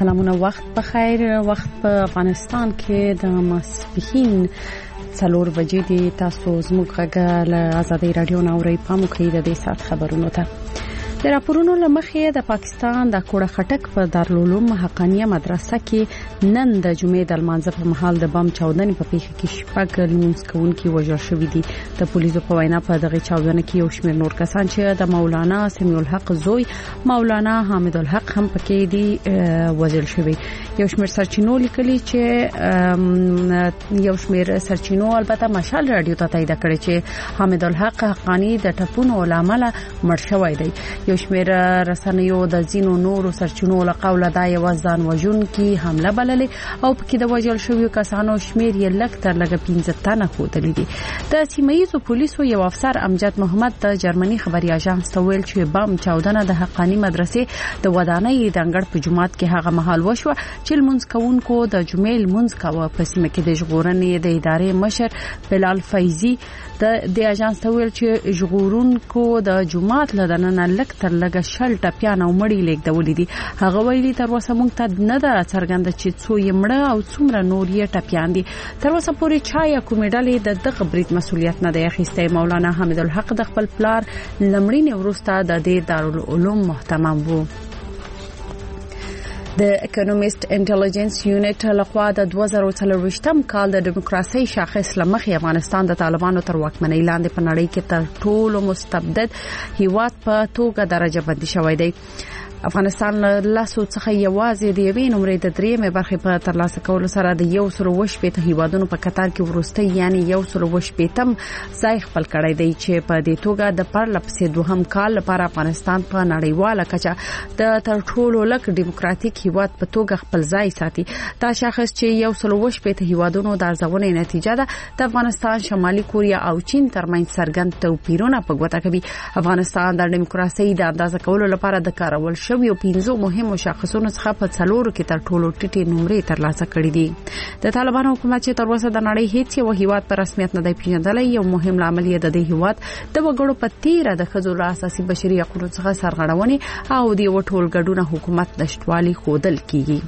سلامونه، وخت بخیر. وخت په افغانستان کې د ماسپښین 4 بجې دي. تاسو زموږ غږ له آزادۍ رادیو ناوړي پام کوئ د دې سات خبرونو ته. د راپورونو لمخې د پاکستان د کوړه خټک په دارالعلوم حقانیه مدرسه کې نن د جمعې د لمانځه په مهال د بم چاودنې په پیښه کې شپږ لمونځ کوونکي وژل شوي دي. د پولیسو په وینا په دغه چاودنه کې یو شمېر نور کسان چې د مولانا سمیع الحق زوی مولانا حامد الحق هم پکې دي وژل شوي. یو شمېر سرچینو لیکلي چې یو شمېر سرچینو البته مشال رادیو ته تایید کړی چې حامد الحق حقانی د ټپونو لامل مړ شوی دی. یو شمېر رسنیو د زینو نورو سرچینو له قوله دا یو ځان وژونکي حمله بللې او پکې د وژل شویو کسانو شمېر یې لږ تر لږه 15 تنه ښودلی دي. د سیمه‌ییزو پولیسو یو افسر امجد محمد د جرمني خبري اژانس ته ویل چې بم چاودنه د حقانی مدرسې د ودانۍ د انګړ په جومات کې هغه مهال وشوه چې لمونځ کوونکو د جمعې لمونځ کاوه. په سیمه کې د ژغورنې د ادارې مشر بلال فیضي د اژانس ته ویل چې ژغورونکو د جومات له دننه لږ تر لږه شل ټپیان او مړي لیږدولې دي. هغه ویلي تر اوسه موږ ته نه ده څرګنده چې څو یې مړه او څومره نور یې ټپیان دي. تر اوسه پورې چا یا کومې ډلې د دغه برید مسؤلیت نه دی اخیستی. مولانا حامد الحق د خپل پلار لمړینې وروسته د دې دارالعلوم محتمم وو. د اکونومیست انټيليجنس یونټ لخوا د 2024م کال د دیموکراسي شاخص لمخې افغانستان د طالبانو تر واکمنۍ لاندې په نړۍ کې تر ټولو مستبد هیواد په توګه درجه بندي شوی دی. افغانستان لاسو څخه یوازې د یوې نمرې د 3مې برخې په ترلاسه کولو سره د 118 هیوادونو په قطار کې ورسته یعنی 118م ځای خپل کړی دی چې په دې توګه د پرلپسې دوهم کال لپاره افغانستان په نړیواله کچه د تر ټولو لږ دیموکراتیک هیواد په توګه خپل ځای ساتي. دا شاخص چې 118 هیوادونو د ارزونې نتیجه ده د افغانستان، شمالي کوریا او چین ترمنځ څرګند توپیرونه په ګوته کوي. افغانستان د دیموکراسي د اندازه کولو لپاره د کارول یو 15 مهمو شاخصونو څخه په 4 کې تر ټولو ټیټې نمرې ترلاسه کړې دي. د طالبانو حکومت چې تر اوسه د نړۍ هیڅ یو هیواد په رسمیت نه دی پیژندلی، یو مهم لامل یې د دې هیواد د وګړو په تیره د ښځو له اساسي بشري حقوقو څخه سرغړونې او د یو ټولګډونه حکومت نشټوالي ښودل کیږي.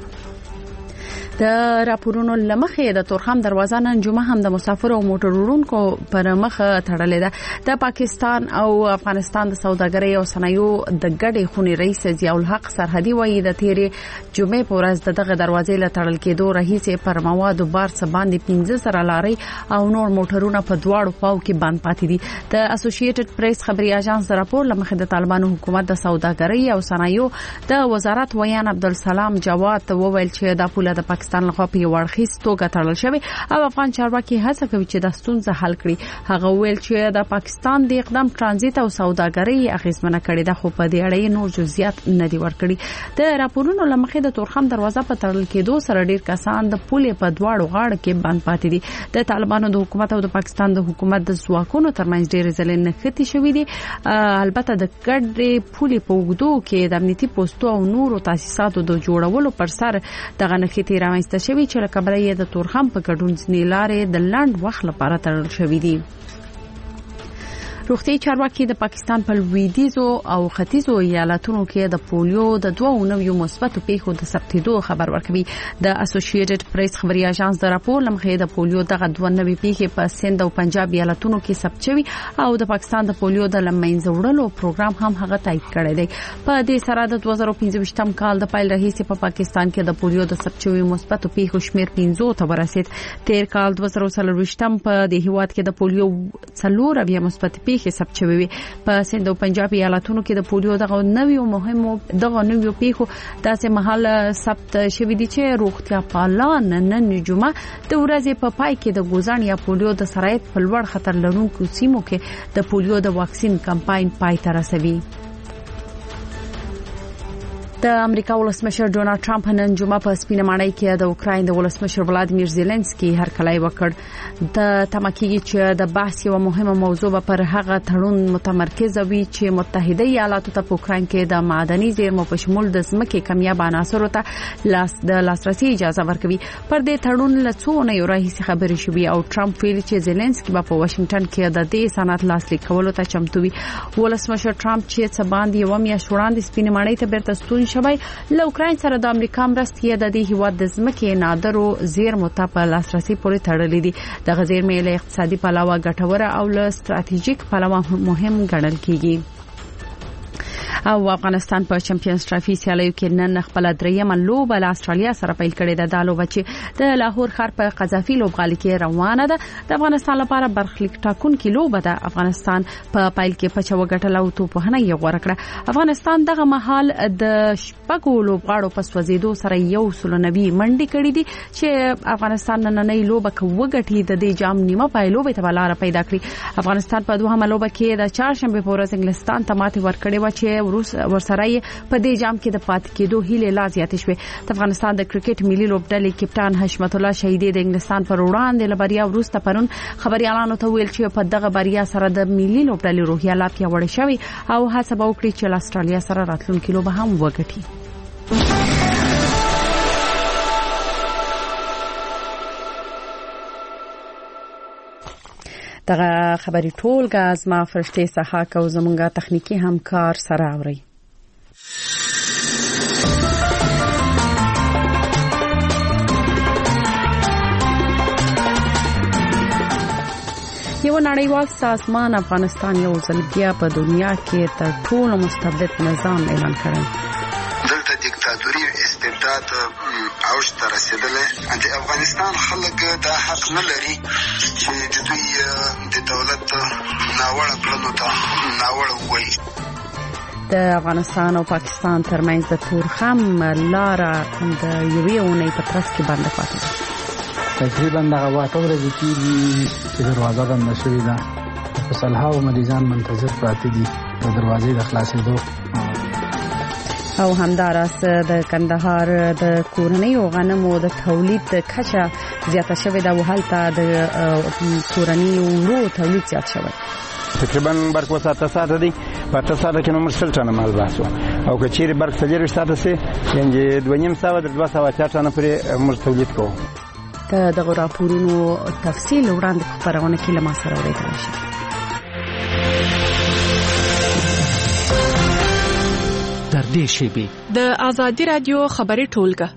د راپورونو لمخې د تورخم دروازه نن جمعه هم د مسافر او موټر وړونکو پر مخ تړلې ده. د پاکستان او افغانستان د سوداګرۍ او صنایعو د ګډې خونې رئیس ضیاء الحق سرحدي وایي د تیرې جمعې په ورځ دغه دروازې له تړل کېدو راهیسې پر موادو بار څه باندې 15 لارۍ او نور موټرونه په دواړو خواو کې بند پاتې دي. د اسوسییټډ پریس خبري اژانس راپور لمخې د طالبانو حکومت د سوداګرۍ او صنایعو د وزارت ویان عبدالسلام جواد وویل چې د پوله د پاکستان لخوا په یو اړخیز توګه تړل شوی او افغان چارواکي هڅه کوي چې د ستونزه حل کړي. هغه ویل چې د پاکستان د اقدام ترانزیت او سوداګرۍ اغیزمنه کړي ده، خو په دې اړه نور جزئیات نه دي ورکړي. د راپورونو لمخې د تورخم دروازه په تړل کېدو سره ډیر کسان د پولې په دواړو غاړو کې بند پاتې دي. د طالبانو د حکومت او د پاکستان د حکومت د ځواکونو ترمنځ ډېر ځلې نښتې شوې دي. البته د ګډې پولې په اوږدو کې د امنیتي پوسټو او نورو تاسیساتو د جوړولو پر سر دغه نښتې رامنځته شوي چې له کبله یې د تورخم په ګډون ځینې لارې د لنډ وخت لپاره تړل شوي دي. روغتي چارواکي د پاکستان په لویدیځو او ختیځو ایالتونو کې د پولیو د 2 نویو مثبتو پیښو د ثبتېدو خبر ورکوي. د اسوسییټډ پریس خبري اژانس د راپور لمخې د پولیو دغه 2 نوي پیښې په سند او پنجاب ایالتونو کې ثبت شوي او د پاکستان د پولیو د لمنځه وړلو پروګرام هم هغه تایید کړی دی. په دې سره د 2025م کال د پیل راهیسې په پاکستان کې د پولیو د ثبت شوي مثبتو پیښو شمېر 15 ته ورسید. تیر کال 2024م په دې هیواد کې د پولیو 4 بیا مثبت پیښې ثبت شوي وي. په سند او پنجاب ایالتونو کې د پولیو دغه نویو پیښو داسې مهال ثبت شوي دي چې روغتیا پالان نن جمعه د ورځې په پای کې د ګوزان یا پولیو د سرایت په لوړ خطر لرونکو سیمو کې د پولیو د واکسین کمپاین پای ته رسوي. د امریکا ولسمشر ډونالد ټرمپ نن جمعه په سپینه ماڼۍ کې د اوکراین د ولسمشر ولادیمیر زيلنسکي هرکلی وکړ. د تمکیږي چې د بحث یو مهمه موضوع پر هغه تړون متمرکز وي چې متحده ایالاتو ته په اوکراین کې د معدني زیرمو په شمول د ځمکې کمیاب عناصرو ته لاسرسي اجازه ورکوي. پر دې تړون له څو نه راهیسې خبرې شوې او ټرمپ ویلي چې زيلنسکي په واشنگټن کې د دې سند لاسلیک کولو ته چمتو وي. ولسمشر ټرمپ چې څه باندې یو میاشت وړاندې سپینه ماڼۍ ته بیرته ستون شوی. له اوکراین سره د امریکا مرستې د دې هیواد د ځمکې نادرو زیرمو ته په لاسرسي پورې تړلې دي. د غزیرمې له اقتصادي پلوه ګټوره او له ستراتیژیک پلوه مهم ګڼل کیږي. او افغانستان په چمپیونز ټرافي سیالیو کې نن خپل درېمه لوبه له استرالیا سره پیل کړې ده. د لوبه چې د لاهور ښار په قذافي لوبغالي کې روانه ده د افغانستان لپاره برخلیک ټاکونکې لوبه ده. افغانستان په پیل کې پچه وګټله او توپخانه یې غوړه کړه. افغانستان دغه مهال د شپږو لوبغاړو په سوځېدو سره 190 منډې کړې دي چې افغانستان نننۍ لوبه وګټي د دې جام نیمه پای لوبه ته لار پیدا کړي. افغانستان په دوهمه لوبه کې د چهارشنبه په ورځ انګلستان ته ماتې ورکړې و چې ورسره په دې جام کې د پاتې کېدو هیله لا زیاتې شوې. د افغانستان د کرکټ ملي لوبډلې کپټان حشمت الله شهیدی د انګلستان پر وړاندې له بریا وروسته پرون خبريالانو ته ویل چې په دغه بریا سره د ملي لوبډلې روحیه لا پیاوړې شوې او هڅه وکړي چې له استرالیا سره راتلونکي لوبه هم وګټي. دغه خبري ټولګه از ما فرشته سحاک او زمونږه تخنیکی همکار سره اوري. یو نړیوال سازمان افغانستان یو ځل بیا په دنیا کې تر ټولو مستبد نظام اعلان کړی. دلته دیکتاتوري استبداد اوج ته رسیدلې. د افغانستان خلک دا حق نه لري چې د دوی د دولت ناوړه کړنو ته ناوړه وایي. د افغانستان او پاکستان ترمنځ د تورخم لاره د یوې اونۍ په ترڅ کې بنده پاتې ده. تقریبا دغه واټه ورځې کېږي چې دروازه بنده شوې ده. په سلهاوو مریضان منتظر پراته دي د دروازې د خلاصېدو. او همداراز د کندهار د کورنیو غنمو د تولید کچه زیاته شوې ده او هلته د کورنیو وړو تولید زیات شوی. تقریبا برق وساته ساته دي په تاسو کې نو مرسل ټانه مال باسو او که چیرې برق سجر ساته سي یعنی 2.5 در 200 ټانه پر مر تولید کوو. د راپورونو تفصیل وړاندې په خبرونه کې لمه سره اورېدل شي. در دې شیبه د آزادی رادیو خبري ټولګه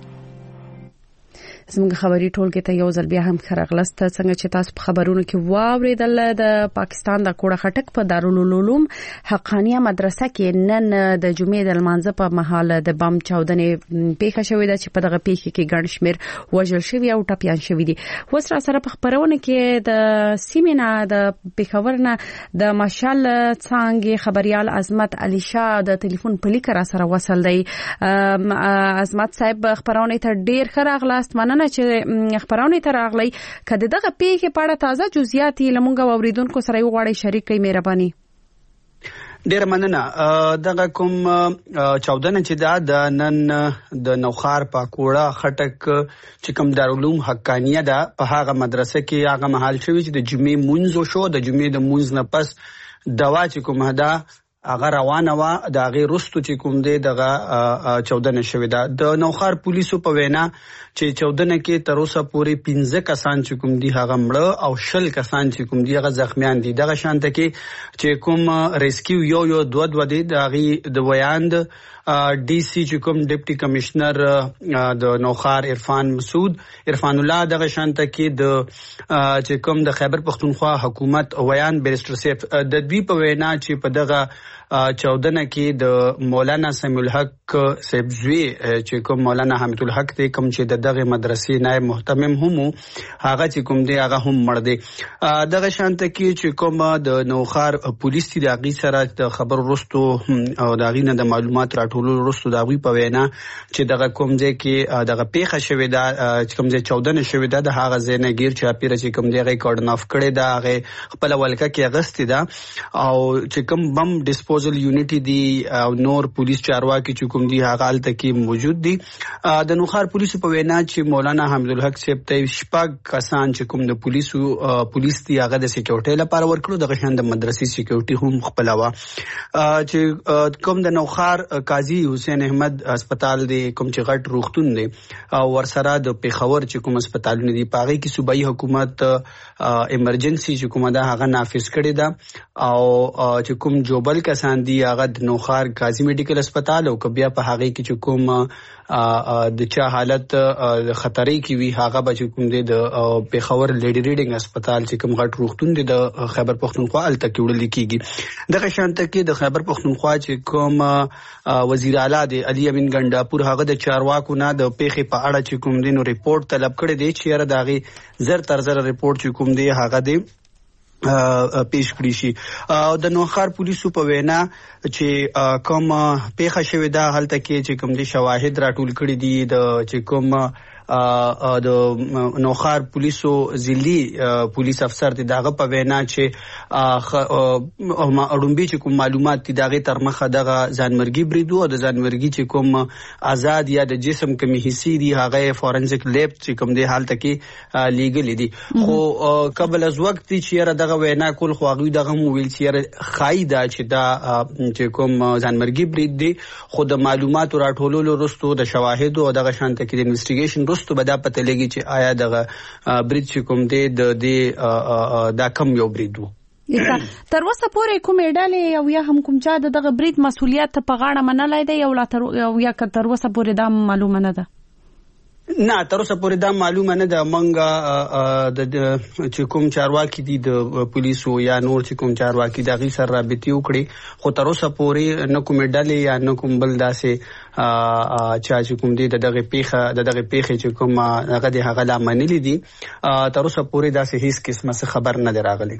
زموږ خبري ټولګه ته یو ځل بیا هم خرغلست. څنګه چې تاسو په خبرونو کې واوریدل د پاکستان د کوړه خټک په دارالعلوم حقانیه مدرسه کې نن د جمعې د لمانځه په مهال د بم چاودنې پیښه شوې ده چې په دغه پیښه کې ګڼ شمېر وژل شوي او ټپيان شوي دي. وسره سره په خبرونه کې د سیمینار د پیښور نه د مشال څنګه خبريال عظمت علي شاه د ټلیفون په لیک را سره وصل دی. عظمت صاحب خبرونه ته ډیر خراغلاست. مننه چې خبرونه ته راغلی. کله دغه پیښه په اړه تازه جزئیات لمونږ اوریدونکو سره وغواړي شریک کړئ مهرباني. ډیر مننه. دغه کوم چاودنه چې دا د نن د نوخار په کوړه خټک چې کوم دارالعلوم حقانیه ده په هغه مدرسه کې هغه محل شوی چې د جمعې مونږ شو. د جمعې د مونږ نه پس دوا چې کوم هدا هغه روانه وا د هغه رستو چې کوم دی دغه چاودنه شوې ده. د نوخار پولیسو په وینا چې چاودنه کې تر اوسه پورې 15 کسان چې کوم دی هغه مړه او 10 کسان چې کوم دی هغه زخمیان دي. دغه شانته کې چې کوم ریسکیو یو دوه دی د ویاند ډي سي چې کوم ډیپټي کمشنر د نوخار عرفان الله دغه شانته کې د چې کوم د خیبر پختونخوا حکومت ویان بیرستر سیف د دوی په وینا چې په دغه چاودنه کې د مولانا سمیع الحق سیبزوی چې کوم مولانا حمید الحق ته کوم چې دغه مدرسې نائب محتمم هم هغه چې کوم دی هغه هم مړ دی. دغه شانته کې چې کوم د نوخار پولیس دی هغه سره د خبر ورستو او دغه نه د معلومات راټولول ورستو دغه په وینا چې دغه کوم ځای کې دغه پیښه شوې ده چې کوم ځای چاودنه شوې ده د هغه ځای نه غیر چې پیره چې کوم دی هغه کورډن اف کړي ده هغه خپل ولکه کې اغستی ده او چې کوم بم ډیسپوزل یونټي دی او نور پولیس چارواکي چې کوم دی هغه حالت کې موجود دي. د نوخار پولیسو په وینا چې مولانا حمید الحق صاحب ته شپږ کسان چې کوم د پولیس دی هغه د سکیورټي لپاره ورکړو. دغه شان د مدرسې سکیورټي هم خپلوا چې کوم د نوخار غازی حسین احمد هسپتال دی کوم چې غټ روغتون دی او ورسره د پیښور چې کوم هسپتالونه دي پاغي کې صوبایي حکومت ایمرجنسي چې کومه ده هغه نافذ کړی ده او چې کوم جوبل کسان دي هغه د نوخار غازی میډیکل هسپتال او کبیا په هغه کې چې کوم د چا حالت خطرې کې وی هغه به چې کوم دی د پیښور لیډي ریډینګ هسپتال چې کوم غټ روغتون دی د خیبر پختونخوا الته کې وړل کیږي دغه شانته کې د خیبر پختونخوا چې کوم وزیر اعلی دی علي امین ګنڈاپور هغه د چارواکو نه د پیښې په اړه چې کوم دین ریپورت طلب کړی دی چې را داغي زر تر زر ریپورت چې کوم دی هغه دی پیش کړی شي او د نوخار پولیسو په وینا چې کوم پیښه شوې ده هلته کې چې کوم دي شواهد راټول کړي دي د چې کوم د نوخار پولیسو ضلعي پولیس افسر دي دغه په وینا چې اړومبي چې کوم معلومات دي دغه تر مخه دغه ځانمرګي بریدو او د ځانمرګي چې کوم آزاد یا د جسم کمی حصي دي هغه فورنزیک لیب چې کوم دي حالت کې لیګل دي خو قبل از وخت چې دغه وینا کول خو هغه دغه موویل چې خایدا چې دا چې کوم ځانمرګي برید دي خو د معلوماتو راټولولو وروسته د شواهد او دغه شانته کې د انویسټیګیشن وروسته به دا پته لګي چې آیا دغه برید چې کوم دی دا کم یو برید وو تر اوسه پورې کومې ډلې او یا هم کوم چا دغه برید مسؤلیت په غاړه منلای دی او یا تر اوسه پورې دا معلومه نه ده نه تر اوسه پورې دا معلومه نه ده منګه د چې کوم چارواکي دي د پولیسو یا نور چې کوم چارواکي د غي سره رابطه وکړي خو تر اوسه پورې نه کومې ډلې یا نه کوم بل داسې چې کوم دي دغه پیښه چې کوم هغه د هغه لامنلي دي تر اوسه پورې داسې هیڅ قسمه څه خبر نه دراغلي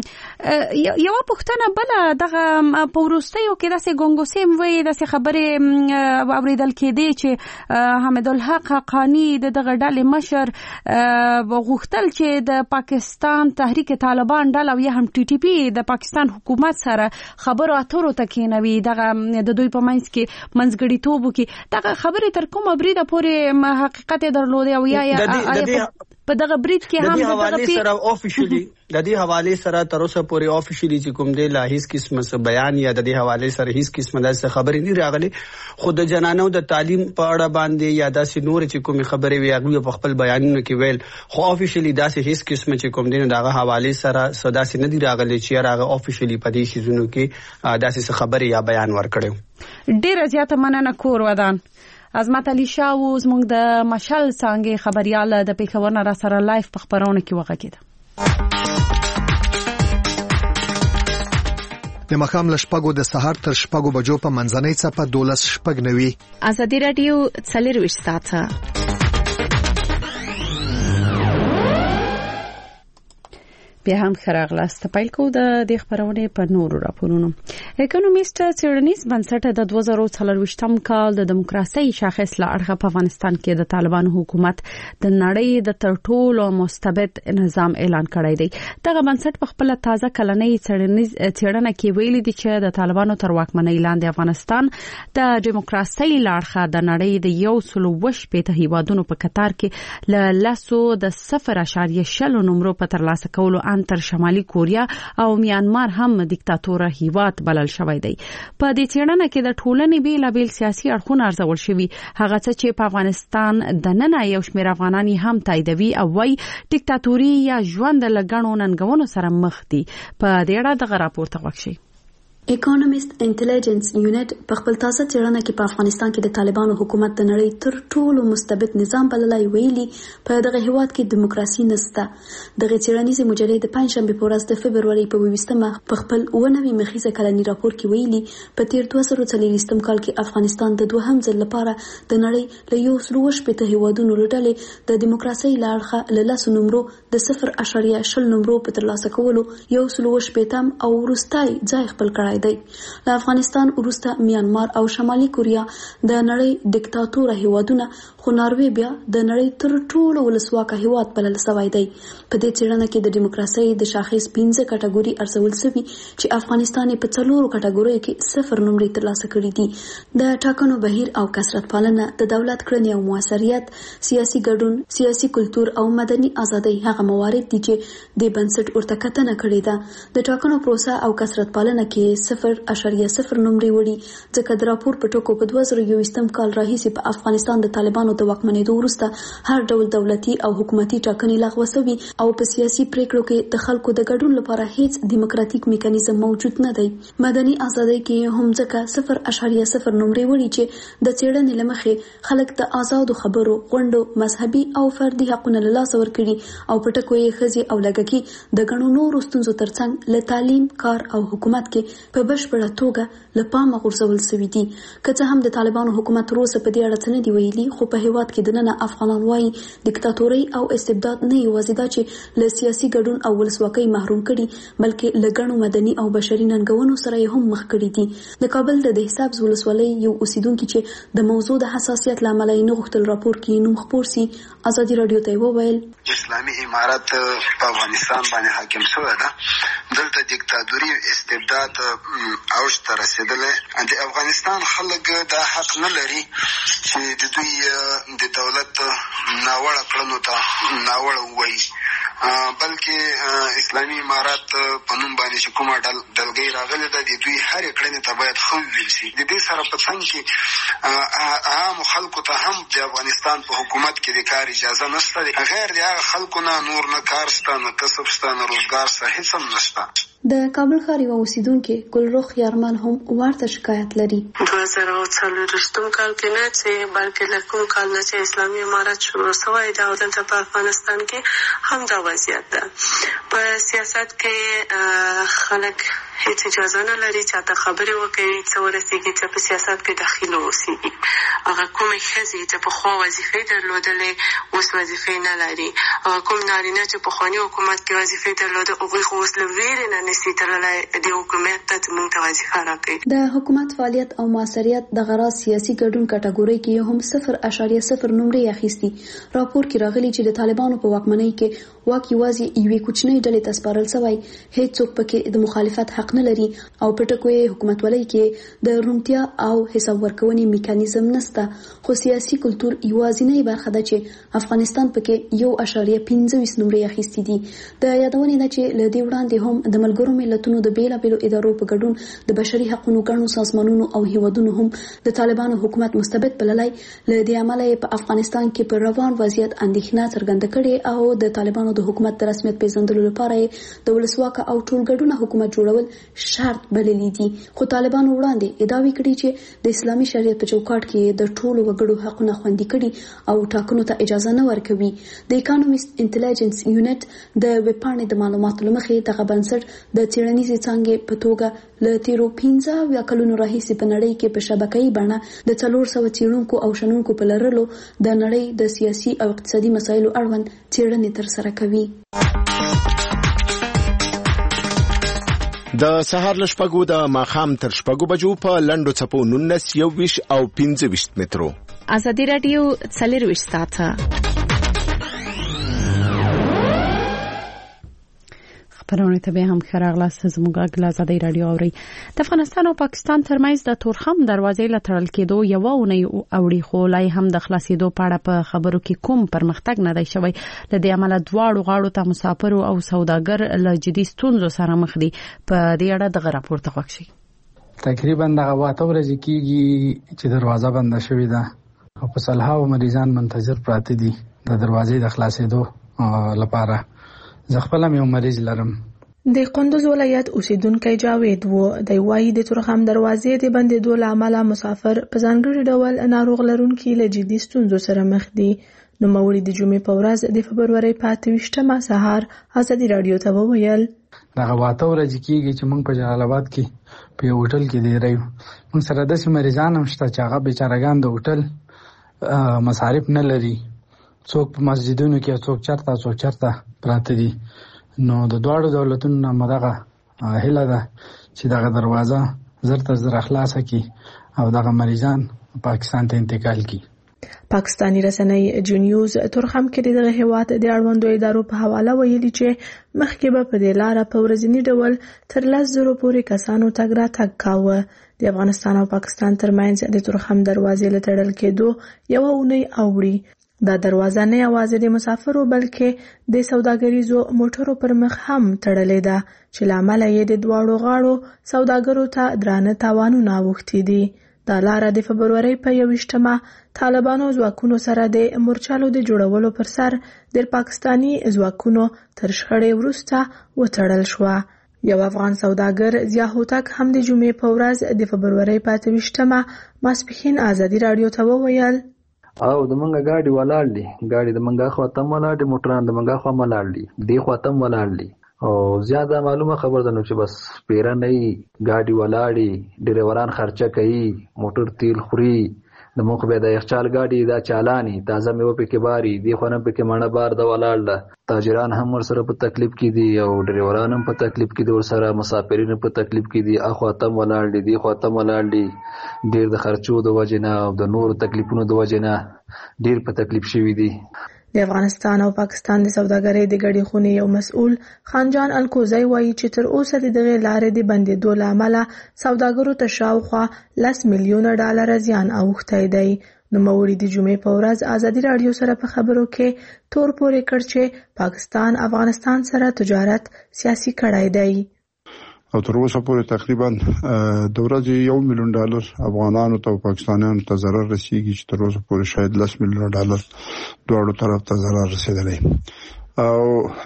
یو پښتنه بل دغه پوروستیو کې داسې ګونګوسیم وې داسې خبره اوریدل کېدې چې حمید الحق حقانی دغه ډلې مشر غوښتل چې د پاکستان تحریک طالبان ډله او یا هم ټي ټي پی د پاکستان حکومت سره خبرو اترو ته کېنوي دغه د دوی په منځ کې منځګړیتوب وکړي دغه خبرې تر کومه بریده پورې حقیقت درلود او یا په دغه برید کې هم د حواله سره افیشلی د دې حواله سره تر اوسه پورې افیشلی چې کوم دی لا هیڅ قسمه څه بیان یا د دې حواله سره هیڅ قسمه د خبرې نه راغلي خو د جنانو د تعلیم په اړه باندې یا د سينور چې کوم خبرې وي هغه په خپل بیانونو کې ویل خو افیشلی داسې هیڅ قسمه چې کوم دی دغه حواله سره صدا سي نه دی راغلي چې هغه افیشلی په دې شیزونو کې داسې خبرې یا بیان ورکړي ډیر زیاته مننه کور ودان عظمت علي شاه زموږ د مشال څنګه خبريال د پیښور نه را سره لایف په خبرونه کې وغږیده د مخام لشپګو د سحر تر شپګو بجو په منځنۍ صفه 12 شپګ نوي ازادي رادیو 40 ساعته بیا هم خراغلاست پایل کو د خبرونه په نورو راپورونو اکونومیست سیرنیس بنسټ د 2024م کال د دیموکراسي شاخص لا اړه په افغانستان کې د طالبانو حکومت د نړۍ د ترټولو مستبد نظام اعلان کړی دی دغه بنسټ په خپل تازه کلنۍ څېړنه کې ویلي دی چې د طالبانو تر واکمنۍ لاندې افغانستان د دیموکراسي لا اړه د نړۍ د 120 هیوادونو په قطار کې ل لاسو د 0.0 نمبر په ترلاسه کولو تر شمالي کوریا او میانمار هم دیکتاتور هیواد بلل شوی دی په دې څېړنه کې د ټولنې بیلابیل سیاسي اړخونه ارزول شوي هغه څه چې په افغانستان د نن یو شمېر افغانان هم تاییدوي او وايي دیکتاتوري یا ژوند لګڼو ننګونو سره مخ دي په دې اړه د راپور ته وښیي اکونومیست انټيليجنس یونټ په خپل تازه څېړنه کې په افغانستان کې د طالبانو حکومت د نړۍ تر ټولو مستبد نظام بللای ویلي په دغه هیواد کې دیموکراسي نشته دغه څېړنیزه مجله د پنځشنبه په ورځ د فبرवरी په 20مه په خپل 19 مخیزه کلنی راپور کې ویلي په تیر 2023م کال کې افغانستان د دوهم ځل لپاره د نړۍ له 120 هیوادونو لړلې د دیموکراسي لارښه له لاسو نمبرو د 0.0 نمبرو په ترلاسه کولو 120 او وروستای ځای خپل کړی دی له افغانستان وروسته میانمار او شمالي کوریا د نړۍ دیکتاتور هیوادونه خو ناروې بیا د نړۍ تر ټولو ولسواک هیواد بلل شوی دی په دې څېړنه کې د دیموکراسي د شاخص 15 کټګوري ارزول شوی چې افغانستان په 4 کټګوریو کې 0 نمرې ترلاسه کړې دي د ټاکنو بهیر او کثرت پالنه د دولت کړنې او موثریت سیاسي ګډون سیاسي کلتور او مدني ازادي هغه موارد دي چې د بنسټ ورته کتنه کړې ده د ټاکنو پروسه او کثرت پالنه کې 0.0 نمرې وړي ځکه د راپور په ټکو په 2021 کال راهیسې په افغانستان د طالبانو د واکمنېدو وروسته هر ډول دولتي او حکومتي ټاکنې لغوه شوي او په سیاسي پریکړو کې د خلکو د ګډون لپاره هیڅ دیموکراتیک میکانیزم موجود نه دی. مدني ازادۍ کې هم ځکه 0.0 نمرې وړي چې د څېړنې له مخې خلک د آزادو خبرو، غونډو، مذهبي او فردي حقونه له لاسه ورکړي او په ټکو یې ښځې او لږکي د ګڼو نورو ستونزو ترڅنګ له تعلیم، کار او حکومت کې په بشپړه توګه له پامه غورځول شوي دي. که څه هم د طالبانو حکومت وروسته په دې اړه څه نه دي ویلي، خو په هېواد کې دننه افغانان وایي دیکتاتورۍ او استبداد نه یوازې دا چې له سیاسي ګډون او ولسواکۍ محروم کړي، بلکې له ګڼو مدني او بشري ننګونو سره یې هم مخ کړي دي. د کابل د دهسبز ولسوالۍ یو اوسیدونکي چې د موضوع د حساسیت له امله یې نه غوښتل راپور کې نوم خپور سي، ازادي راډیو ته وویل اسلامي امارت په افغانستان باندې حاکم شوی ده. دلته دیکتاتوري استبداد اوج ته رسیدلې. د افغانستان خلک دا حق نه لري چې د دوی د دولت ناوړه کړنو ته ناوړه ووایي، بلکې اسلامي امارت په نوم باندې چې کومه ډلګۍ راغلې ده د دوی هرې کړنې ته باید ښه وویل شي. د دې سره په څنګ کې عامو خلکو ته هم د افغانستان په حکومت کې د کار اجازه نشته. غیر د هغه خلکو نه نور نه کار شته، نه کسب شته، نه روزګار شته، هیڅ هم نشته. د کابل ښار یوه اوسیدونکې ګلرخ یارمن هم ورته شکایت لري. 2024 کال کې نه چې بلکې له کوم کال نه چې اسلامي امارت شروع شوی ده او دلته په افغانستان کې هم دا وضعیت ده. په سیاست کې خلک هیڅ اجازه نه لري چې ته خبرې وکړي، څه ورسېږي چې په سیاست کې داخل اوسېږي. هغه کومې ښځې چې پخوا وظیفې درلودلې اوس وظیفې نه لري، کوم نارینه چې پخواني حکومت کې وظیفې درلوده هغوی خو اوس له ویرې نه نشي تللی د حکومت ته موږ ته وظیفه راکوي. د حکومت فعالیت او موثریت د غراض سیاسي ګډون کټګورۍ کې هم 0.0 نمرې اخیستي. راپور کې راغلي چې د طالبانو په واکمنۍ کې واک یوازې یوې کوچنۍ ډلې ته سپارل شوی، هیڅوک پکې د مخالفت حق نه لري او په ټکو یې حکومتولۍ کې د روڼتیا او حساب ورکونې میکانیزم نشته. خو سیاسي کلتور یوازینۍ برخه ده چې افغانستان پکې 1.25 نمرې اخیستي دي. د یادونې ده چې له دې وړاندې هم د ملګرو ملتونو د بیلابیلو ادارو په ګډون د بشري حقوقو ګڼو سازمانونو او هیوادونو هم د طالبانو حکومت مستبد بللی. له دې امله یې په افغانستان کې پر روان وضعیت اندېښنه څرګنده کړې او د طالبانو د حکومت د رسمیت پیژندلو لپاره د ولسواکه او ټولګډونه حکومت جوړول شرط بللی دي. خو طالبانو وړاندې ادعاوې کړي چې د اسلامي شریعت په چوکاټ کې د ټولو وګړو حقونه خوندي کړي او ټاکنو ته اجازه نه ورکوي. د اکانومیست انټيليجنس یونټ د ویبپاڼې د معلوماتو له مخې دغه بنسټ د څېړنیزې څانګې په توګه له تیرو 15 کلونو راهیسې په نړۍ کې په شبکه‌ایي بڼه د 400 څېړونکو او شنونکو په لرلو د نړۍ د سیاسي او اقتصادي مسایلو اړوند څېړنې ترسره کوي. د سهار له شپږو د ماښام تر شپږو بجو په لنډو څپو 19 21 او 25 مترو. ازادي راډیو 24 ساعته خبرونه ته به هم خراغلاست زموږ غلا ازادي راډیو اوري. د افغانستان او پاکستان ترمنځ د تورخم دروازې له تړل کېدو یو اونۍ اوړي، خو لای هم د خلاصېدو په اړه په خبرو کې کوم پرمختګ نه دی شوی. له دې امله دواړو غاړو ته مسافر او سوداګر له جدي ستونزو سره مخ دي. په دې اړه د راپور ته وښیي. تقریبا دغه واته ورځې کېږي چې دروازه بنده شوې ده او په سلهاو مریضان منتظر پراته دي د دروازې د خلاصېدو لپاره. زه خپل هم یو مریض لرم. د کندوز ولایت اوسیدونکی جاوید و د وایي د تورخم دروازې د بندېدو له امله مسافر په ځانګړي ډول ناروغ لرونکي له جدي ستونزو سره مخ دي. نوموړي د جمعې په ورځ د فبرورۍ په 28مه سهار ازادي راډیو ته وویل دغه واته ورځې کېږي چې موږ په جلال آباد کې په یو هوټل کې دی رایو. موږ سره داسې مریضان هم شته چې هغه بیچارهګان د هوټل مصارف نه لري، څوک په مسجدونو کې، څوک چرته پراته دي. نو د دواړو دولتونو نه مدغه هیله ده چې دغه دروازه زر تر زر خلاصه کړي او دغه مریضان پاکستان ته انتقال کړي. پاکستانی رسنۍ جونیوز تورخم کې دغه هیواد د اړوندو ادارو په حواله ویلي چې مخکې به په دې لار په ورځنی ډول تر 10,000 پورې کسانو تګ راتګ کاوه. د افغانستان او پاکستان ترمنځ د تورخم دروازې له تړل کېدو یو اونۍ اوړي. دا دروازه نه یوازې د مسافرو بلکې د سوداګریزو موټرو پر مخ هم تړلې ده چې لامل یې د دواړو غاړو سوداګرو ته درانه تاوانونه اوښتي دي. دا لاره د فبرورۍ په 21مه طالبانو ځواکونو سره د مورچلو د جوړولو پر سر د پاکستانی ځواکونو تر شخړې وروسته وتړل شوه. یو افغان سوداګر ضیا هوتک هم د جمعې په ورځ د فبرورۍ په 28مه ماسپښین ازادي راډیو ته وویل او د منګه گاډي ولاړ دي، گاډي د منګه خوا تم ولاړ دي، موټران د منګه خوا ملاړ دي، دی خوا تم ولاړ دي او زیاده معلومه خبر ده نو چې بس پیره نه گاډي ولاړي، ډریوران خرچه کوي، موټر تیل خوري، د موخ به د یخچال گاډي دا چالاني تازه میوه پکې باري، دی خو نه پکې مړه بار د ولاړ ده. تاجران هم ور سره په تکلیف کې دي او ډریوران هم په تکلیف کې دي، ور سره مسافرین په تکلیف کې دي، اخوا تم ولاړ دي، دی خو تم ولاړ دي. ډیر د خرچو د وجنه او د نور تکلیفونو د وجنه ډیر په تکلیف شوي دي. د افغانستان او پاکستان د سوداګرۍ د ګډې خونې یو مسؤل خانجان الکوزی وایي چې تر اوسه د دغه لارې د بندېدو له امله سوداګرو ته شاوخوا $10 میلیونه زیان اوښتی دی. نوموړي د جمعې په ورځ ازادي راډیو سره په خبرو کې تور پورې کړ چې پاکستان افغانستان سره تجارت سیاسي کړی دی. او تر اوسه پورې تقریبا د ورځې $1 میلیون افغانانو ته او پاکستانیانو ته ضرر رسیږي چې تر اوسه پورې شاید $10 میلیونه دواړو طرف ته ضرر رسیدلی. او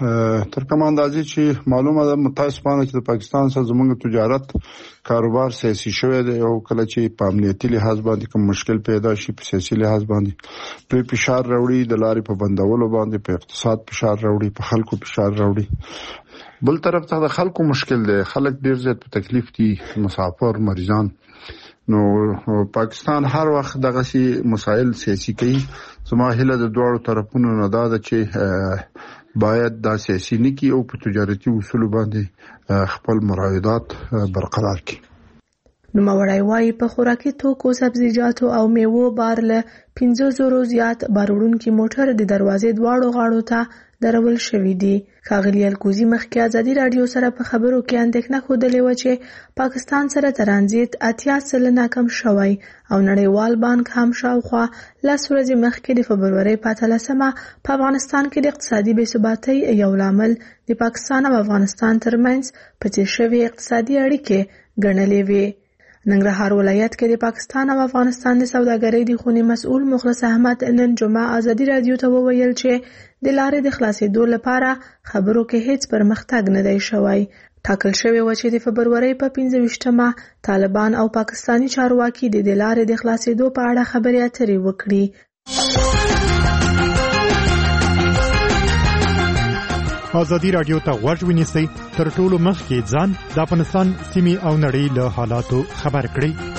تر کومه اندازې چې معلومه ده متاسفانه چې د پاکستان سره زموږ تجارت کاروبار سیاسي شوی دی او کله چې په امنیتي لحاظ باندې کوم مشکل پیدا شي په سیاسي لحاظ باندې په فشار راوړي، د لارې په بندولو باندې په اقتصاد فشار راوړي، په خلکو فشار راوړي. بل طرف ته د خلکو مشکل دی، خلک ډیر زیات په تکلیف دي، مسافر مریضان. نو پاکستان هر وخت دغه سي مسائل سیاسي کوي. زما هیله د دوړو طرفونو نه ده چې باید دا سیاسي نه کی او په تجارتي اصول باندې خپل مراودات برقرار کړي. نوموړی وایي په خوراکي توکو، سبزیجاتو او میوو بار له 500 زیات باروړونکي موټر د دروازې دواړو غاړو ته درول شوي دي. ښاغلي الکوزي مخکې ازادي راډیو سره په خبرو کې اندېښنه ښودلې وه چې پاکستان سره ترانزیت 80% کم شوی او نړیوال بانک هم شاوخوا 10 ورځې مخکې د فبرورۍ په 13مه په افغانستان کې د اقتصادي بې ثباتۍ یو لامل د پاکستان او افغانستان ترمنځ پڅې شوې اقتصادي اړیکې ګڼلې وې. ننګرهار ولایت کې د پاکستان او افغانستان د سوداګرۍ د خونې مسؤل مخلص احمد نن جمعه ازادي راډیو ته وویل چې د لارې د خلاصېدو لپاره خبرو کې هیڅ پرمختګ نه دی شوی. ټاکل شوی و چې د فبرورۍ په 25مه طالبان او پاکستانی چارواکي د لارې د خلاصېدو په اړه خبرې اترې وکړي. ازادي راډیو ته غوږ ونیسئ، تر ټولو مخکې ځان د افغانستان سیمې او نړۍ له حالاتو خبر کړئ.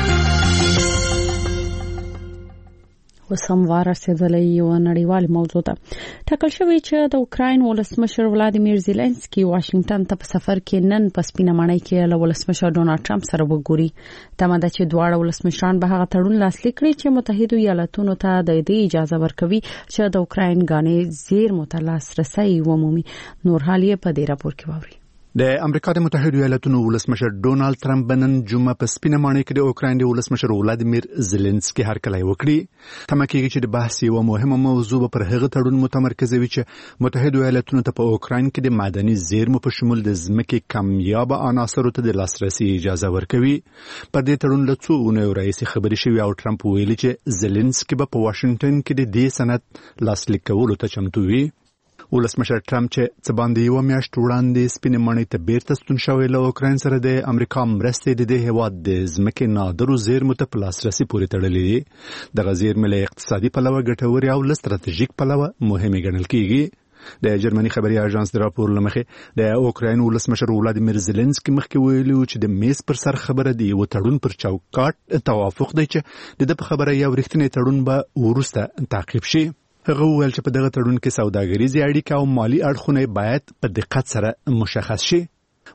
وسموار رسیدلې یو نړیوال موضوع ده. ټاکل شوی چې د اوکراین ولسمشر ولادیمیر زيلنسکي واشنگټن ته په سفر کې نن په سپینه ماڼۍ کې له ولسمشر ډونالد ټرمپ سره وګوري. تمه ده چې دواړه ولسمشران به هغه تړون لاسلیک کړي چې متحده ایالاتونو ته د دې اجازه ورکوي چې د اوکراین غانې زیرمو ته لاسرسي ومومي. نور حال یې په دې راپور کې واوري. د امریکا د متحده ایالاتونو ولسمشر ډونالد ټرمپ نن جمعه په سپینه ماڼۍ کې د اوکراین د ولسمشر ولادیمیر زيلنسکي هرکلی وکړي. تمه کېږي چې د بحث یو مهمه موضوع پر هغه تړون متمرکزوي چې متحده ایالاتونو ته په اوکراین کې د معدني زیرمو په شمول د ځمکې کمیاب عناصرو ته د لاسرسي اجازه ورکوي. پر دې تړون له څو اونیو راهیسې خبرې شوې او ټرمپ ویلي چې زيلنسکي به په واشنگټن کې د دې سند لاسلیک کولو ته چمتو وي. ولسمشر ټرمپ چې څه باندې یو میاشت وړاندې سپینې ماڼۍ ته بیرته ستون شوی له اوکراین سره د امریکا مرستې د دې هیواد د ځمکې نادرو زیرمو ته په لاسرسي پورې تړلې دي. دغه زیرمې له اقتصادي پلوه ګټورې او له ستراتیژیک پلوه مهمې ګڼل کېږي. د جرمني خبري اژانس د راپور له مخې د اوکراین ولسمشر ولادیمیر زيلنسکي مخکې ویلي چې د میز پر سر خبره دی یو تړون پر چوکاټ توافق دی چې د خبره یو رښتینی تړون به ورسته تعقیب شي. هغه ویل چې په دغه تړون کې سوداګریزي اړیکې او مالی اړخونه باید په دقت سره مشخص شي.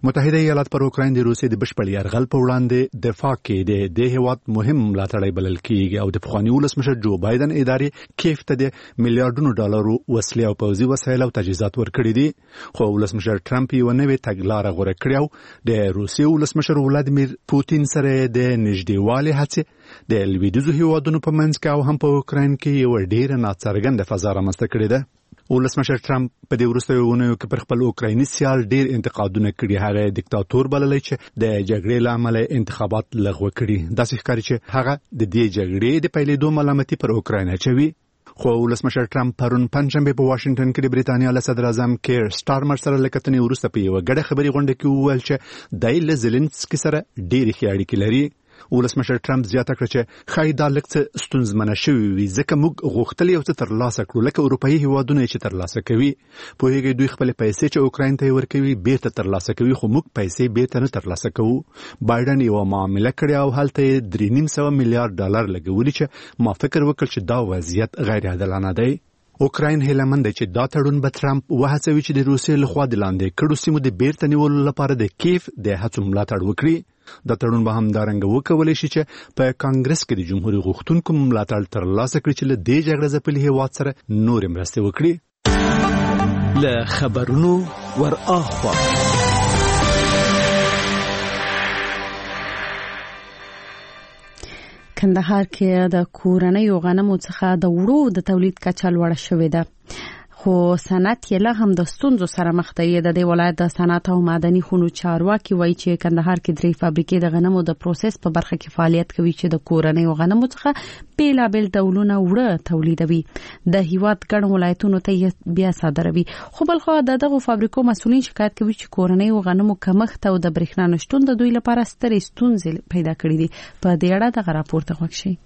متحده ایالات پر اوکراین د روسیې د بشپړ یرغل په وړاندې دفاع کې د هیواد مهم ملاتړی بلل کیږي او د پخواني ولسمشر جو بایدن ادارې کیف ته د میلیارډونو ډالرو وسلې او پوځي وسایل او تجهیزات ورکړي دي خو ولسمشر ټرمپ یو نوې تګلارې غوړه کړې او د روسیې ولسمشر ولادیمیر پوتین سره د نږدېوالي هڅې د لویدیځو هیوادونو په منځ کې او هم په اوکراین کې یو ډېر ناڅرګنده فضا رامنځته کړې ده ولسمشر ټرمپ په دې وروستیو اونیو کې پر خپل اوکرایني سیال ډېر انتقادونه کړي هغه دیکتاتور بللی چې د جګړې له امله انتخابات لغوه کړي داسې ښکاري چې هغه د دې جګړې د پیلېدو ملامتي پر اوکراین اچوي خو ولسمشر ټرمپ پرون پنځشنبه په واشنگټن کې د بریتانیا له صدر اعظم کیر سټارمر سره لکتنې وروسته په یو غړې خبري غونډه کې وویل چې دای له زيلنسکي سره ډېرې ښې اړیکې لري ولسمشر ټرمپ زیاته کړه چې خای دا لکه ستونزمنه شوی وي ځکه موږ غوښتل یو څه ترلاسه کړو لکه اروپאי هیوادونه چې ترلاسه کوي په هغه دوی خپل پیسې چې اوکراین ته ورکوي بیرته ترلاسه کوي خو موږ پیسې بیرته نه ترلاسه کوو بایدن یو معاملې کړې او هلته 3.5 میلیارډ ډالر لګولي چې ما فکر وکړ چې دا وضعیت غیر عادلانه دی اوکراین هیلمند چې دا تړون به ټرمپ وهڅوي چې د روسیې لخوا د لاندې کړو سیمو د بیرته نیولو لپاره د کیف د هڅو ملاتړ وکړي دا تړون به هم دارنګ وکولای شي چې په کانګرس کې د جمهوریت غوښتونکو ملاتړ ترلاسه کړي چې له دې جګړې ځپلي هیواد سره نور مرسته وکړي له خبرونو ور اخوا کندهار کې د کورنۍ غنمو څخه د وړو د تولید کچه لوړه شوې ده خو صنعت یې لا هم د ستونزو سره مخ دی د دې ولایت د صنعت او معدني خونو چارواکي وایي چې کندهار کې 3 فابریکې د غنمو د پروسس په برخه کې فعالیت کوي چې د کورنۍ غنمو څخه بیلابل ډولونه وړه تولیدوي د هیواد ګڼ ولایتونو ته بیا صادروي خو بلخو دغه فابریکو مسؤلین شکایت کوي چې کورنۍ غنمو کمښت او د برېښنا نشټون د دوی لپاره سترې ستونزې پیدا کړې دي په دې اړه دغه راپور ته غوښ شي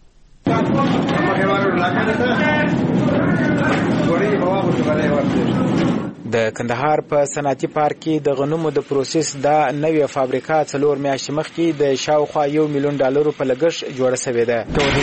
د کندهار په صنعتي پارک کې د غنمو د پروسس د نوې فابریکه 4 میاشتې مخکې د شاوخوا $1 میلیون په لګښت جوړه شوې ده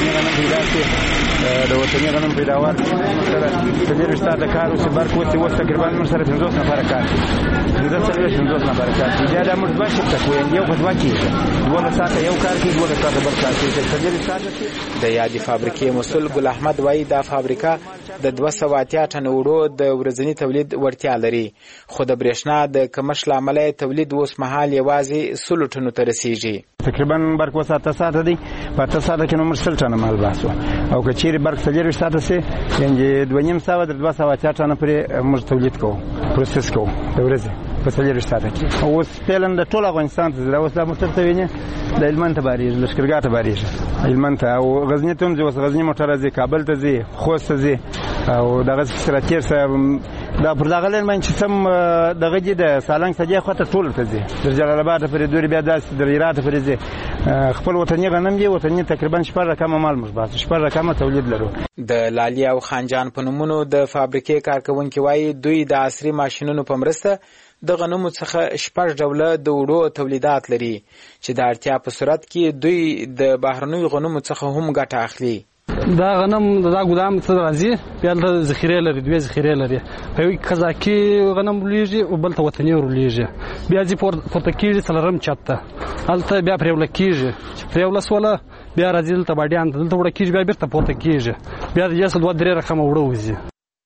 د وطني غنم پیداوار سره په دې رښتا د کار او سبار کوتي و تقریبا موږ سره 50 نفر کار کوي 50 نفر کار کوي دا موږ به شپه کوو یو خدوا کیږي ولا ساعت یو کار کوي ولا ساعت بل کار کوي په دې رښتا د یادي فابریکې مسؤل ګل احمد وایي دا فابریکه د 280 ټن وړو د ورځنی تولید وړتیا لري خو د برېښنا د کمښت لامل تولید اوس مهال یوازې 100 ټنو ته رسیږي تقریبا برق وساته ساعت دی په تاسو کې نو مرسل ټن مال باسو او کچېری برق تجربه ساعت سي یعنی 2.5 ساعت در 280 ټن پرې موږ تولید کوو پروسس کوو د ورځې په تجربه ساعت کې او سپلن د ټول افغانستان ته اوس د موټر ته ویني د علمان ته باریږي د شکرګا ته باریږي علمان ته او غزنی ته هم غزنی موټر ځي کابل ته ځي خوست ته ځي او دغه سراتیر سره دا پر دغه لن چې سم دغه د سالنګ سجه خاطر ټول ته ځي د جلال آباد پر دوری بیا د هرات پر ځي خپل وطني غنم دی وطني تقریبا 4 رقم مال مشباس 4 رقم تولید لرو د لالي او خانجان په نومونو د فابریکې کارکونکو وایي دوی د عصري ماشينونو په مرسته د غنمو څخه 6 ډوله د وړو تولیدات لري چې د اړتیا په صورت کې دوی د بهرنوي غنمو څخه هم ګټه اخلي دا غنم دا ګدام څه راځي بیا د ذخیره لري دوی ذخیره لري په یو قزاقي غنم لېږي او بل ته وطني ورلېږي بیا ځي پورتکیږي څلرم چاته هلته بیا پرېول کېږي چې پرېول سواله بیا راځي ته باډیان دلته وړ کېږي بیا بیرته پورته کېږي بیا د جسد 2-3 رقم وړو وځي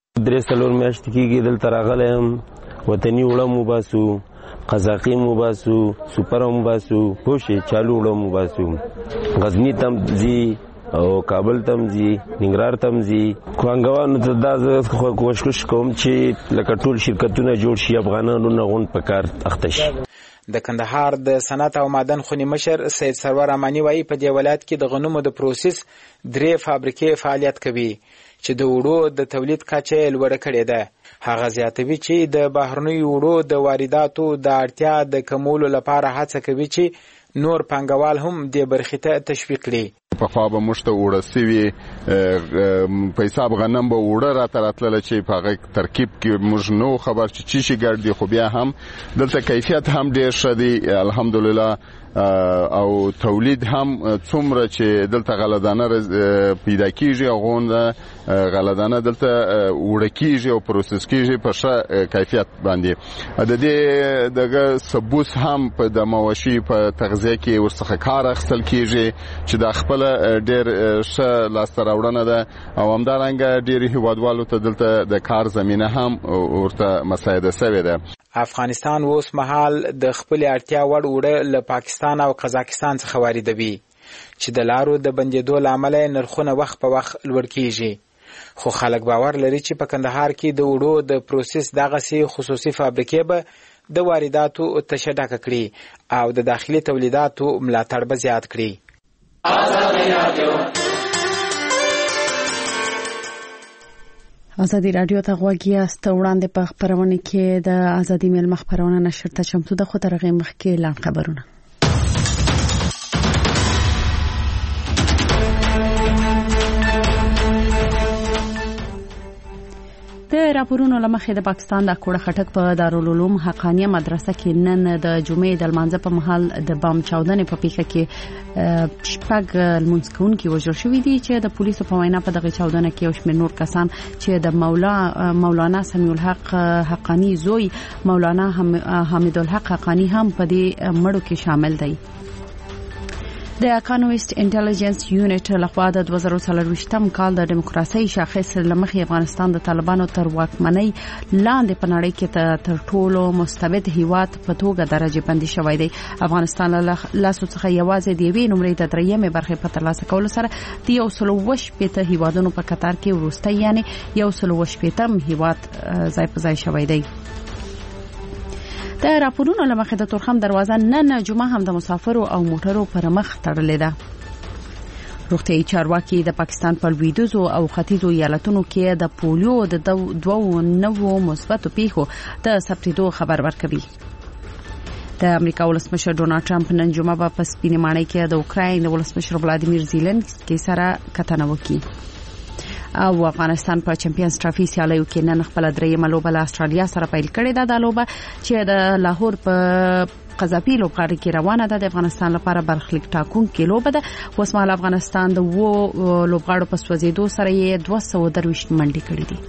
3 میاشتې کېږي دلته راغلم وطني وړم وباسو قزاقي مباسو سپر مباسو پوشي چالو وړم وباسو غزنی تم زی او کابل تم زی ننګرهار تم زی کوانګوانو ته دا کوشش کوم چې لکه ټول شرکتونه جوړ شي افغانانو نه غون پکار اخته شي د کندهار د صنعت او معدن خونی مشر سید سرور امانی وایي په دې ولایت کې د غنمو د پروسس 3 فابریکې فعالیت کوي چې د وړو د تولید کچه لوړه کړې ده هغه زیاتوي چې د بهرنوي وړو د وارداتو د اړتیا د کمولو لپاره هڅه کوي چې نور پنګوال هم د برخې ته تشویق کړي په خوا به مشته وړه سوي په حساب غنم به وړه راته راتلله چې په هغه ترکیب کې موږ نو خبر چې چی شي ګډ دي خو بیا هم دلته کیفیت هم ډېر ښه دی الحمدلله او تولید هم څومره چې دلته غلدانه پیدا کیږي غونډه غلدانه دلته وړکیږي او پروسس کیږي په ښه کیفیت باندې. د دې دغه ثبوت هم په د مواشي په تغذیه کې ورڅخه کار اخیستل کیږي چې د خپل ډېر ښه لاسته راوړنه ده او همدارنګه ډېر هیوادوالو ته دلته د کار زمینه هم ورته مساعده شوې ده. افغانستان اوس مهال د خپل اړتیا وړ وړه له پاکستان او قزاقستان څخه واردوي چې د لارو د بندیدو له امله نرخونه وخت په وخت لوړ کیږي. خو خلک باور لري چې په کندهار کې د وړو د پروسس دغسې خصوصي فابریکې به د وارداتو تشه ډکه کړي او د داخلي تولیداتو ملاتړ به زیات کړي. ازادي رادیو ته غوږ یاست. وړاندې په خپرونه کې د ازادي میل خپرونه نشر ته چمتو ده، خو تر هغې مخکې لاندې خبرونه. د راپورونو لمخې د پاکستان د کوړه خټک په دارالعلوم حقانیه مدرسه کې نن د جمعې د لمانځه په مهال د بام چاودنې په پیښه کې شپږ لمونځ کوونکي وژل شوي دي چې د پولیسو په وینا په دغه چاودنه کې یو شمېر نور کسان چې د مولانا سمیع الحق حقانی زوی مولانا حمید الحق حقانی هم په دې مړو کې شامل دي. د اکانومیست انټيليجنس یونټ لخوا د 2023م کال د دیموکراسي شاخص لمخې افغانستان د طالبانو تر واکمنۍ لاندې په نړۍ کې تر ټولو مستبد هیواد په توګه درجه بندي شوی دی. افغانستان له لاسو څخه یوازې د یوې نمرې د درېیمې برخې په ترلاسه کولو سره د 128 هیوادونو په قطار کې وروستی یعنی 128م هیواد ځای په ځای شوی دی. د راپورونو لمخې د تورخم دروازه نن جمعه هم د مسافرو او موټرو پر مخ تړلې ده. روغتیايي چارواکي د پاکستان په لویدیځو او ختیځو ایالتونو کې د پولیو د دوو نوو مثبتو پیښو د ثبتېدو خبر ورکوي. د امریکا ولسمشر ډونالډ ټرمپ نن جمعه په سپینې ماڼۍ کې د اوکراین د ولسمشر ولادیمیر زيلنسکي سره کتنه وکړي. او افغانستان په چمپیونز ټرافي سیالیو کې نن خپل درېیمه لوبه له استرالیا سره پیل کړې ده. دا لوبه چې د لاهور په قذافي لوبغاړي کې روانه ده د افغانستان لپاره برخلیک ټاکونکې لوبه ده. اوس مهال افغانستان د لوبغاړو په سوځېدو سره یې 223 منډې کړې دي.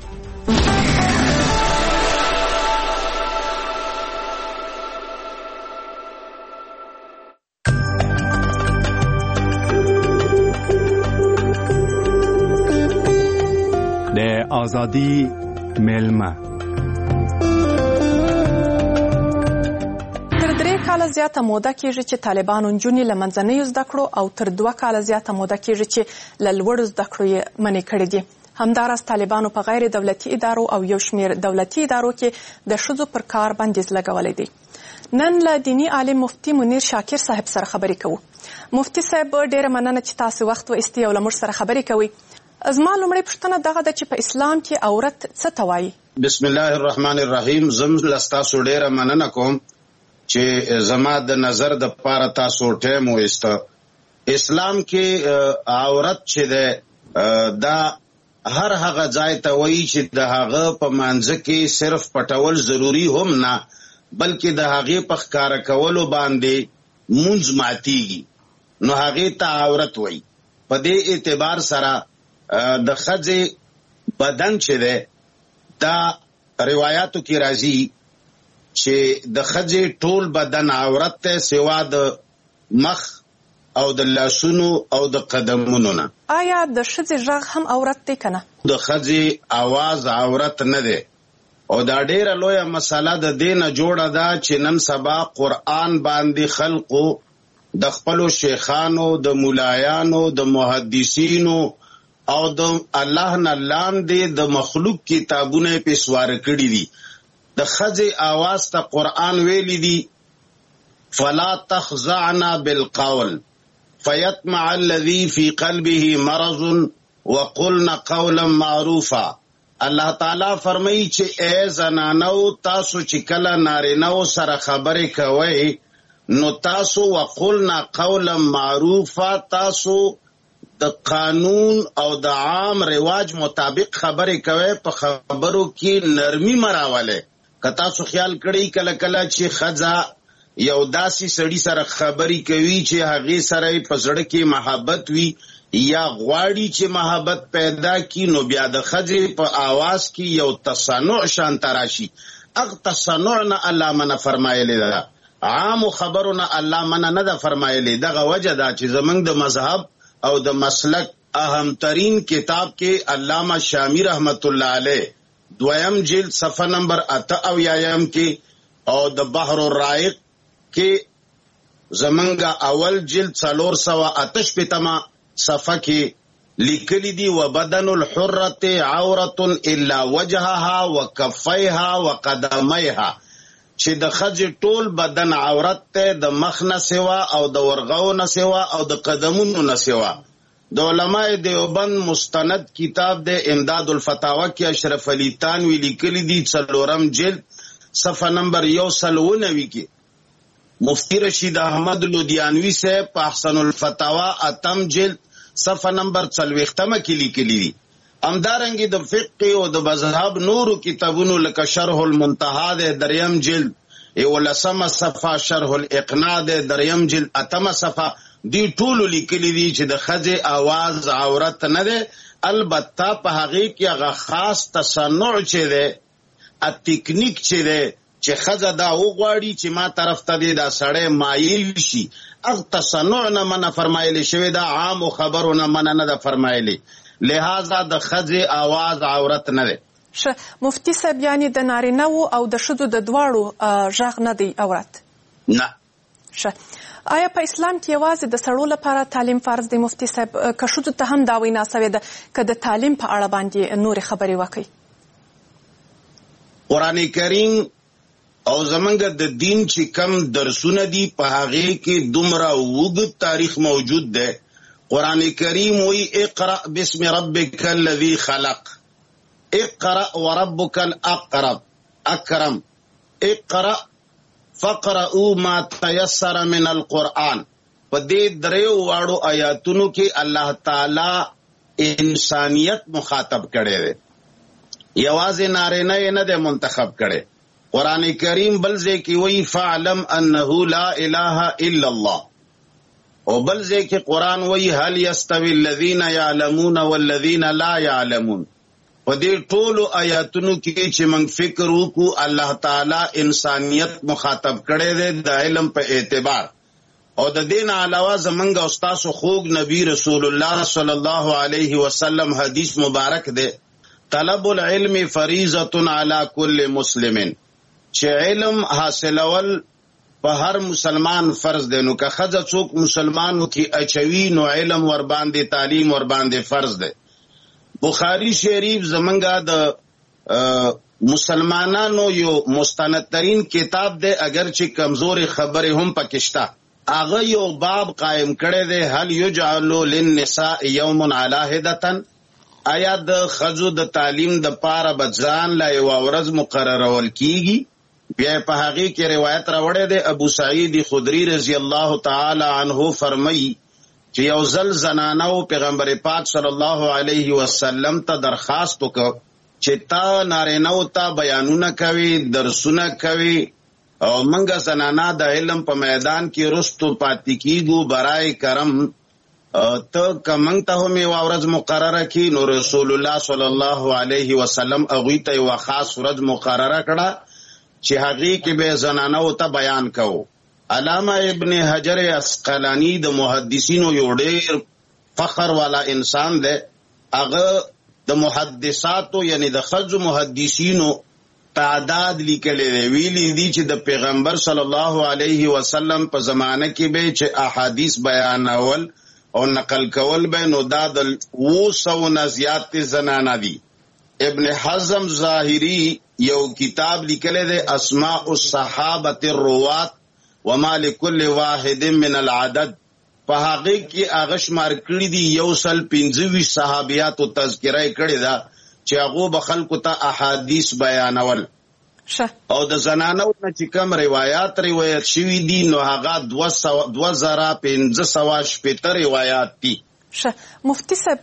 آزادی میلمه تر 3 کاله زیاته موده کېږي چې طالبانو نجونې له منځنیو زده کړو او تر 2 کاله زیاته موده کېږي چې له لوړو زده کړو یې منع کړي دي. همداراز طالبانو په غیر دولتي ادارو او یو شمېر دولتي ادارو کې د ښځو پر کار بندیز لګولی دی. نن له دینی عالم مفتی منیر شاکر صاحب سره خبرې کوو. مفتی صاحب ډېره مننه چې تاسو وخت وایستئ او له موږ سره خبرې کوئ. زما لومړی پوښتنه دغه ده چې په اسلام کې عورت څه ته وایي؟ بسم الله الرحمن الرحیم. زم لستاسو ډیره مننه کوم چې زما د نظر د پاره تاسو ټیم وایسته. اسلام کې عورت چې ده دا هر هغه ځای ته وایي چې د هغه په منځ کې صرف پټول ضروری هم نه بلکې د هغه په ښکارا کولو باندې مونږ ماتيږي نو هغه ته عورت وایي. په دې اعتبار سره د ښځې بدن چې ده دا روایاتو کې راځي چې د ښځې ټول بدن عورت ته سوا د مخ او د لاسونو او د قدمونو نه. آیا د ښځې غږ هم عورت دی که نه؟ د ښځې आवाज عورت نه دی او دا ډیره لویه مسله د دې نه جوړه ده چې نن سبا قرآن باندې خلقو د خپلو شیخانو د مولایانو د محدثینو او د الله نه لاندې د مخلوق کتابونه په سوار کړی دي. د ښځې आवाज ته قرآن ویلی دی فلا تخضعن بالقول فيطمع الذي في قلبه مرض وقلن قولا معروفا. الله تعالی فرمایي چې اے زنانو تاسو چې کله نارینه‌و سره خبرې کوئ نو تاسو وقلن قولا معروفا تاسو د قانون او د عام رواج مطابق خبرې کوي. په خبرو کې نرمي مراوله. که تاسو خیال کړئ کله کله چې ښځه یو داسې سړي سره خبرې کوي چې هغې سره په زړه کې محبت وي یا غواړي چې محبت پیدا کی نو بیا د ښځې په آواز کې یو تصنع شان تراشي. اغ تصنع نه الله منه فرمایلی ده، عام خبرونه الله منه نه ده فرمایلی. دغه وجه ده چې زمونږ د مذهب او د مسلک اهمترین کتاب کې علامه شامی رحمت الله علیه 2م جلد صفحه نمبر 88 کې او د بحر الرائق کې زمونږ اول جلد 488 صفحه کې لیکلی دی وبدن الحرة عورة الا وجهها وكفيها وقدميها، چې د ښځې ټول بدن عورت ته، د مخ نه سوا او د ورغو نه سوا او د قدمونو نه سوا. د علماء دیوبند مستند کتاب د امداد الفتاوا کې اشرف علی تانوی لیکلی دی 4م جلد صفحه نمبر 190 کې مفتی رشید احمد لودیانوی سے احسن الفتاوا 8م جلد صفحه نمبر 40 کې لیکلی دی. همدارنګه د فقه او د مذهب نورو کتابونو لکه شرح المنتهى د 3م جلد 11 صفحه، شرح الاقناع د 3م جلد 8 صفحه، دی ټول لیکلی دی چې د ښځې आवाज عورت نه ده. البته په هغه کې هغه خاص تصنع چې ده، ا تکنیک چې ده چې ښځه دا وغواړي چې ما طرف ته دی دا سړی مایل شي، اغ تصنع نه منه فرمایلی شوی دا، عام خبرونه منه نه ده فرمایلی. لہذا د ښځې आवाज عورت نه ده. مفتی صاحب یعنی د نارینه او د ښځو د دواړو غږ نه دی عورت؟ نه. آیا په اسلام کې یوازې د سړو لپاره تعلیم فرض دی مفتی صاحب؟ که ښځو ته هم دا وینا سوې ده که د تعلیم په اړه باندې نورې خبرې وکړي؟ قرآن کریم او زمونږ د دین چې کم درسونه دي په هغې کې دومره اوږد تاریخ موجود ده. قرآن کریم وی اقرأ بسم ربک الذی خلق، اقرأ وربک الاکرم، اقرأ فقرأوا ما تيسر من القرآن. په دې دریو واړو آیاتونو کې الله تعالی انسانیت مخاطب کړی دی، یوازې نارینه نه دی منتخب کړی. قرآن کریم بل ځای کې وایي فاعلم انه لا اله الا الله، او بل ځای کې قرآن وایي هل یستوی الذین یعلمون والذین لا یعلمون. په دې ټولو آیاتونو کې چې موږ فکر وکړو الله تعالی انسانیت مخاطب کړی دی د علم په اعتبار. او د دین علاوه زمونږ او ستاسو خوږ نبی رسول الله صلی الله علیه وسلم حدیث مبارک دی طلب العلم فریضة علی کل مسلم، چې علم حاصلول په هر مسلمان فرض دی. نو که ښځه څوک مسلمانو کې اچوي نو علم ور باندې تعلیم ور باندې فرض دی. بخاری شریف زمونږه د مسلمانانو یو مستندترین کتاب دی، اگر چې کمزوري خبرې هم پکې شته. هغه یو باب قائم کړی دی هل یجعل للنساء یوم علی هدتن، آیا د ښځو د تعلیم د پاره به ځان لا یوه ورځ مقررول کیږي؟ بیا په هغې کې روایت راوړی دی ابو سعید خدری رضی الله تعالی عنه فرمایي چې یو ځل زنانو پیغمبر پاک صلی الله علیه وسلم ته درخواست وکړ چې تا نارینهو ته بیانونه کوي، درسونه کوي، او منګه زنانا د علم په میدان کې رستو پاتې کیږو، برای کرم ته که منګ ته هم یوه ورځ مقرره کړي. نو رسول الله صلی الله علیه وسلم هغوی ته یوه خاص ورځ مقرره کړه چې هغې کې به زنانو ته بیان کوو. علامه ابن حجر اسقلانی د محدثینو یو ډیر فخر والا انسان دی. هغه د محدثاتو یعنی د ښځو محدثینو تعداد لیکلی دی. ویلی دی چې د پیغمبر صلی الله علیه وسلم په زمانه کې به چې احادیث بیانول او نقل کول به نو دا د 200 نه زیات زنانه دي. ابن حزم ظاهری یو کتاب لیکلی دی اسماء الصحابة الروات وما لكل واحد من العدد، په هغه کې هغه شمار کړي دي 125 صحابیاتو تذکره کړې ده چې هغه به خلکو ته احادیث بیانول. او د زنانو نه چې کوم روایت شوي دي نو هغه 2515 روایات دي. مفتی صاحب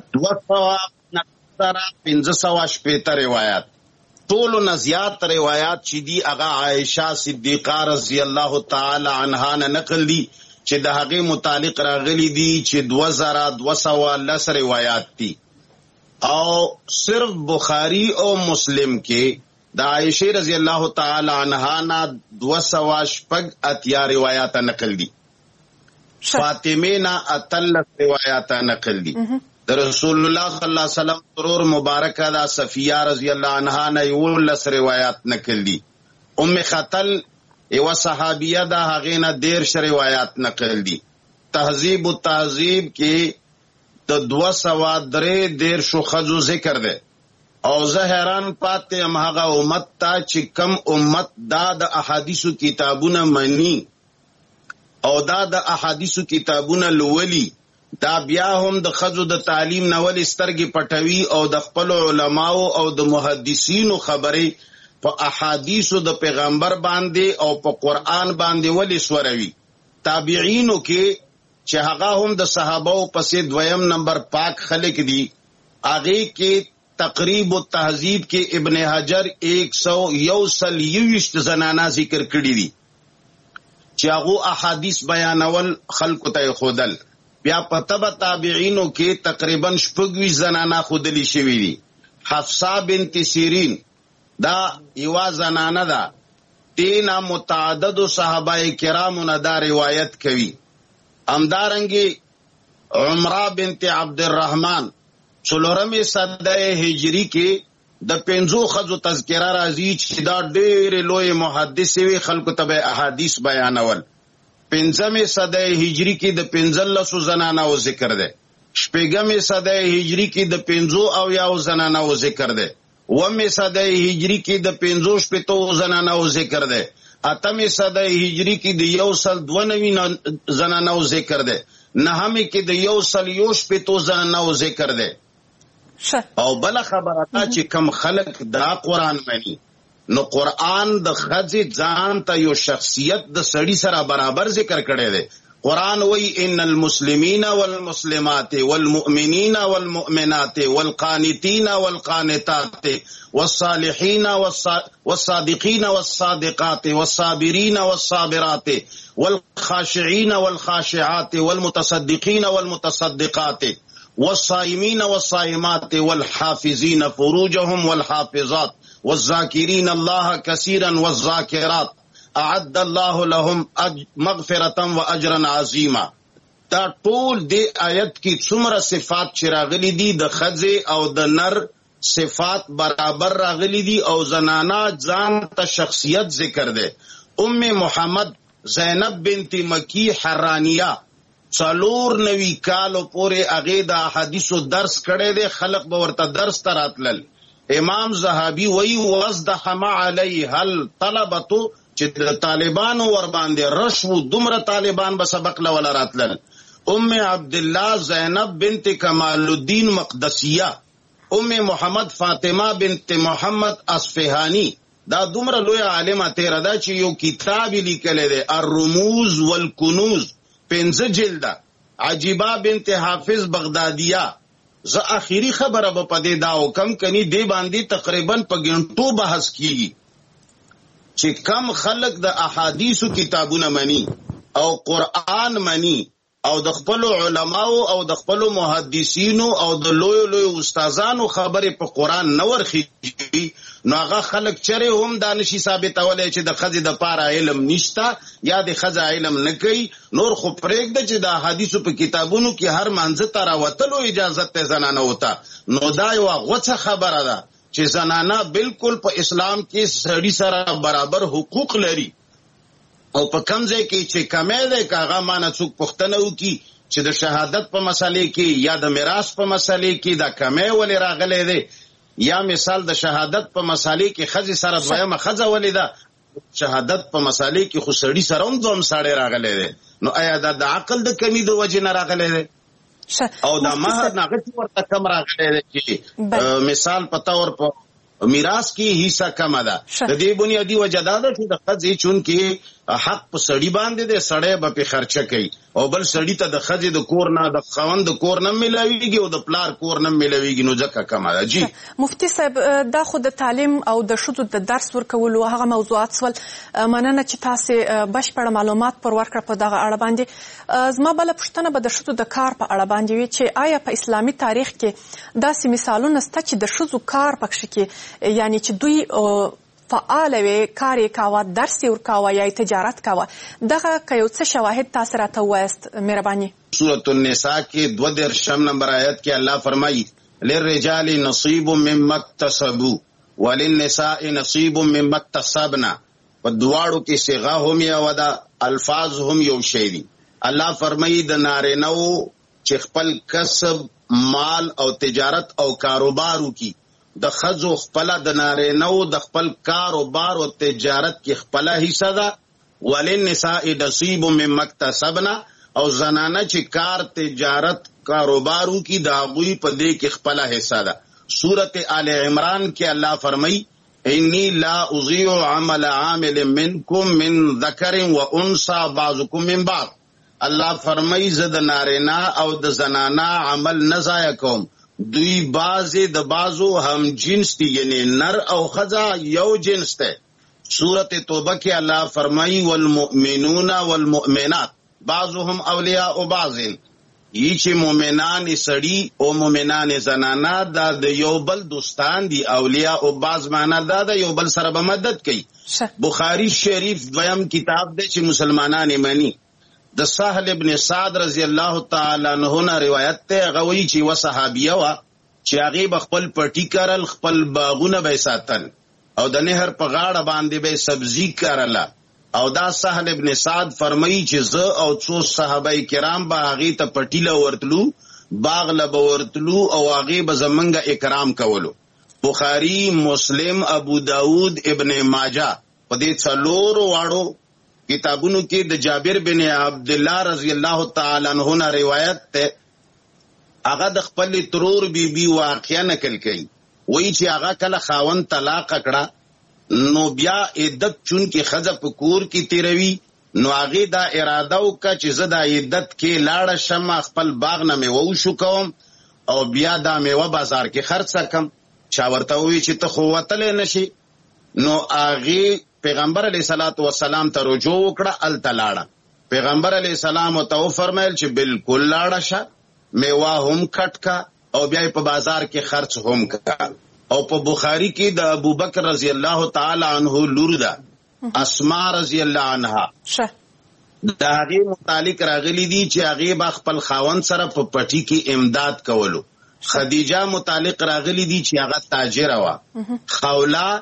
2515 روایات، ټولو نه زیات روایات چې دي هغه عائشه صدیقه رضی الله تعالی عنها نه نقل دي چې د هغه متعلق راغلي دي چې 2210 روایت دي او صرف بخاری او مسلم کې د عائشہ رضی الله تعالی عنها نه 280 روایت نقل دي فاطمه نه 38 روایت نقل دي د رسول الله صلی الله علیه وسلم ضرور مبارک دا صفیہ رضی الله عنها نه 19 روایت نقل دي ام خطل یو صحابیہ دا هغه نه 13 روایت نقل دي تهذیب التهذیب کې د 213 خزو ذکر ده او زه حیران پاتې هم هغه امت ته چې کم امت دا د احادیثو کتابونه مني او دا د احادیثو کتابونه لولي دا بیا هم د خزو د تعلیم نه ولې سترګې پټوي او د خپل علماو او د محدثینو خبرې په احادیثو د پیغمبر باندې او په قرآن باندې ولې سوروي تابعینو کې چې هغه هم د صحابه پسې دویم نمبر پاک خلق دي هغه کې تقریب التهذیب کې ابن حجر 121 زنانا ذکر کړی دي چې هغه احادیث بیانول خلق ته خودل بیا په تبع تابعینو کې تقریبا 26 زنانا خودلی شوی دي حفصه بنت سیرین دا یو زنانه ده تینا متعدد صحابه کرامو نه دا روایت کوي امدارنګي عمره بنت عبد الرحمن څلورمه صده هجری کې د 5 خزو تذکرہ راځي چې دا ډېر لوی محدث وی خلکو ته احادیث بیانول 5مه صده هجری کې د 15 زنانو ذکر ده شپږمه صده هجری کې د 50 او یاو زنانو ذکر ده ومه صده هجری کې د 50 زنانو ذکر ده اتمه صده هجری کې د 192 زنانو ذکر ده نهمه کې د 150 زنانو ذکر ده او بل خبره تا چې کم خلق دا قرآن مني نو قرآن د خځې ځان ته یو شخصیت د سړی سره برابر ذکر کړی دی قرآن وی ان المسلمین والمسلمات والمؤمنین والمؤمنات والقانتین والقانتات والصالحین والصادقین والصادقات والصابرین والصابرات والخاشعین والخاشعات والمتصدقین والمتصدقات والصائمين والصائمات والحافظين فروجهم والحافظات والذاكرين الله كثيرا والذاكرات اعد الله لهم مغفرة واجرا عظيما دا ټول دی آیت کی څومره صفات چې راغلي دي د خځې او د نر صفات برابر راغلي دي او زنانا ځان ته شخصیت ذکر ده ام محمد زینب بنت مکی حرانیہ 94 کالو پورې هغه د احادیثو درس کړي دي خلق به ورته درس تراتلل امام زهبي وی وزدحم علیها الطلبه چې د طالبانو ور باندې رشو دومره طالبان به سبق لول راتلل ام عبد الله زینب بنت کمال الدین مقدسیہ ام محمد فاطمه بنت محمد اصفهانی دا دومره لوی عالمه تیر دا چې یو کتاب لیکل دي الرموز والکنوز 15 جلده عجیبه بنت حافظ بغدادیہ ز اخیری خبره په پدې دا حکم کني دی باندې تقریبا په غنټو بحث کیږي چې کم خلق د احادیثو کتابونه مني او قرآن مني او د خپل علماو او د خپل محدثینو او د لوی لوی استادانو خبره په قرآن نور خيږي نو هغه خلک چره هم دانشي ثابتولای چې د خځې د پاره علم نشتا یا د خځه علم نه کوي نور خو پرېږده چې د حدیثو په کتابونو کې هر منځ ته راوتلو اجازه ته زنانه وتا نو دا یو غوڅه خبره ده چې زنانه بالکل په اسلام کې سړي سره برابر حقوق لري او په کمزې کې چې کمې ده کاغه مانه څوک پښتنه وکي چې د شهادت په مسلې کې یا د میراث په مسلې کې دا کمې ولې راغلې ده یا مثال د شهادت په مسالې کې خځې سره دویمه خځه ولیدا شهادت په مسالې کې خو سړی سره هم دوم ساړې راغلي دي نو آیا دا د عقل د کمی د وجې نه راغلي دي او دا مہر ناغت ورته کم راغلي دي چې مثال پتا ور په میراث کې حصہ کم ده د دې بنیادی وجه دا ده چې د خځې چون کې حق په سړی باندې دی، سړی به په خرچه کوي او بل سړی ته د ښځې د کور نه د خاوند د کور نه ملاویږي او د پلار کور نه ملاویږي، نو ځکه کمه ده. جی مفتي صاحب، دا خو د تعلیم او د ښځو د درس ورکولو هغه موضوعات سول. مننه چې تاسې بشپړ معلومات پر ورکړه په دغه اړه باندې. زما بله پوښتنه به د ښځو د کار په اړه باندې وي چې آیا په اسلامي تاریخ کې داسې مثالونه شته چې د ښځو کار پکښې کې، یعنی چې دوی فعاله وي، کار یې کاوه، درس یې ورکاوه یا تجارت کاوه؟ دغه که یو څه شواهد تاسې راته ووایاست مهرباني. سورة النساء کې 22 نمبر آیت کې الله فرمایي للرجال نصیب مما اکتسبوا وللنساء نصیب مما اکتسبنا. په دواړو کې صيغه هم یو ده، الفاظ هم یو شی دي. الله فرمایي د نارینه‌و چې خپل کسب، مال او تجارت او کاروبارو کی، د ښځو خپله د نارینه‌و د خپل کاروبار او تجارت کې خپله حصه ده. وللنساء نصیب مما اکتسبنا، او زنانه چې کار تجارت کاروبارو کی د هغوی په دې کې خپله حصه ده. سورت آل عمران کې الله فرمایي انی لا اضیع عمل عامل منکم من ذکر و انثى بعضکم من بعض. الله فرمایي زه د نارینه او د زنانه عمل نه ضایع کوم، دوی بعضې د بعضو هم جنس دي، یعنی نر او ښځه یو جنس دی. سورت توبه کې الله فرمایي والمؤمنون والمؤمنات بعضهم اولیاء بعض. یی چې مؤمنان سړي او مؤمنان زنانه دا د یو بل دوستان دي، اولیاء او بعض معنا دا د یو بل سره به مدد کوي. بخاری شریف 2 کتاب دی چې مسلمانان یې مني. د سهل ابن سعد رضی الله تعالی عنہ نه روایت ته هغه وایي چې و صحابیه وا چې هغه بخپل پټی کرل، خپل باغونه به ساتل او د نهر په غاړه باندې به سبزی کرله. او دا سهل ابن سعد فرمایي چې زه او څو صحابه کرام به هغه ته پټی له ورتلو، باغ له ورتلو او هغه به زمونږ اکرام کولو. بخاری، مسلم، ابو داود، ابن ماجه په دې څلورو واړو کتابونو کې د جابر بن عبد الله رضی الله تعالی عنہ نه روایت ته هغه د خپل ترور بیبي واقعا نقل کړي. وایي چې هغه کله خاوند طلاق کړه نو بیا عدت چون کې ښځه په کور کې تیروي، نو هغې دا اراده وکړه چې زه دا عدت کې لاړه شم، خپل باغ نه میوه وشوکوم او بیا دا میوه بازار کې خرڅه کم. چا ورته ووایي چې ته خو وتلی نشي، نو هغې پیغمبر علیه الصلاة والسلام ته رجوع وکړه، هلته لاړه. پیغمبر علیه السلام ورته وفرمیل چې بالکل لاړه شه، میوه هم کټ کا او بیا په بازار کې خرڅ هم کا. او په بخاری کې د ابوبکر رضی الله تعالی عنہ لور ده اسماء رضی الله عنها، د هغې متعلق راغلی دي چې هغې به خپل خاوند سره په پټي کې امداد کولو. خدیجه متعلق راغلی دي چې هغه تاجره وه. خوله،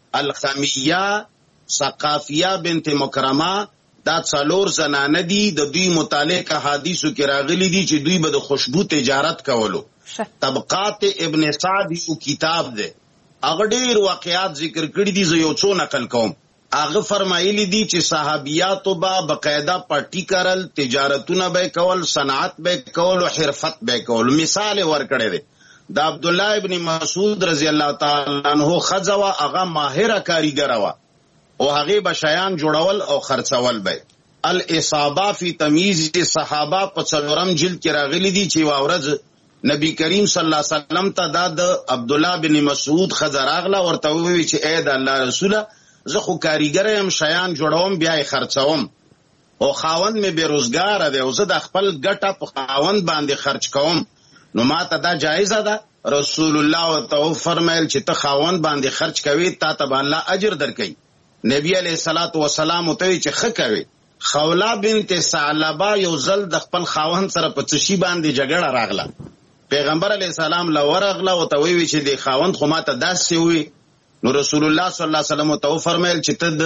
الخمیه، ثقافیه بنت مکرمه، دا څلور زنانه دي. د دوی متعلق احادیثو کې راغلی دي چې دوی به د خوشبو تجارت کولو. طبقات ابن سعد یو کتاب دی، هغه ډېر واقعات ذکر کړي دي، زه یو څو نقل کوم. هغه فرمایلی دي چې صحابیاتو به بقاعده پټی کرل، تجارتونه به کول، صنعت به کول او حرفت به کول. مثال ورکړی دی د عبدالله ابن مسعود رضی الله تعالی عنہ ښځه وه، هغه ماهره کاریګره وه او هغې به شیان جوړول او خرڅول به. الاصابه فی تمییز صحابه په 4 جلد کې راغلی دي چې یوه ورځ نبی کریم صلی الله علیه وسلم ته دا د عبدالله بن مسعود ښځه راغله، ورته وویل چې ای د الله رسوله، زه خو کاریګره یم، شیان جوړوم بیا یې خرڅوم او خاوند مې بېروزګاره دی او زه د خپل ګټه په خاوند باندې خرچ کوم، نو ما ته دا جایزه ده. رسول الله ورته وفرمیل چې ته خاوند باندې خرچ کوي، تا ته به الله اجر درکوي. نبی علیه الصلاة والسلام ورته وایي چې ښه کوي. خوله بنت ثعلبه یو ځل د خپل خاوند سره په څه شي باندې جګړه راغله. پیغمبر علیه السلام له ورغله، ورته ویې چې د خاوند خو ما ته داسې ووي. نو رسول الله صلی الله علیه وسلم ورته وفرمیل چې ته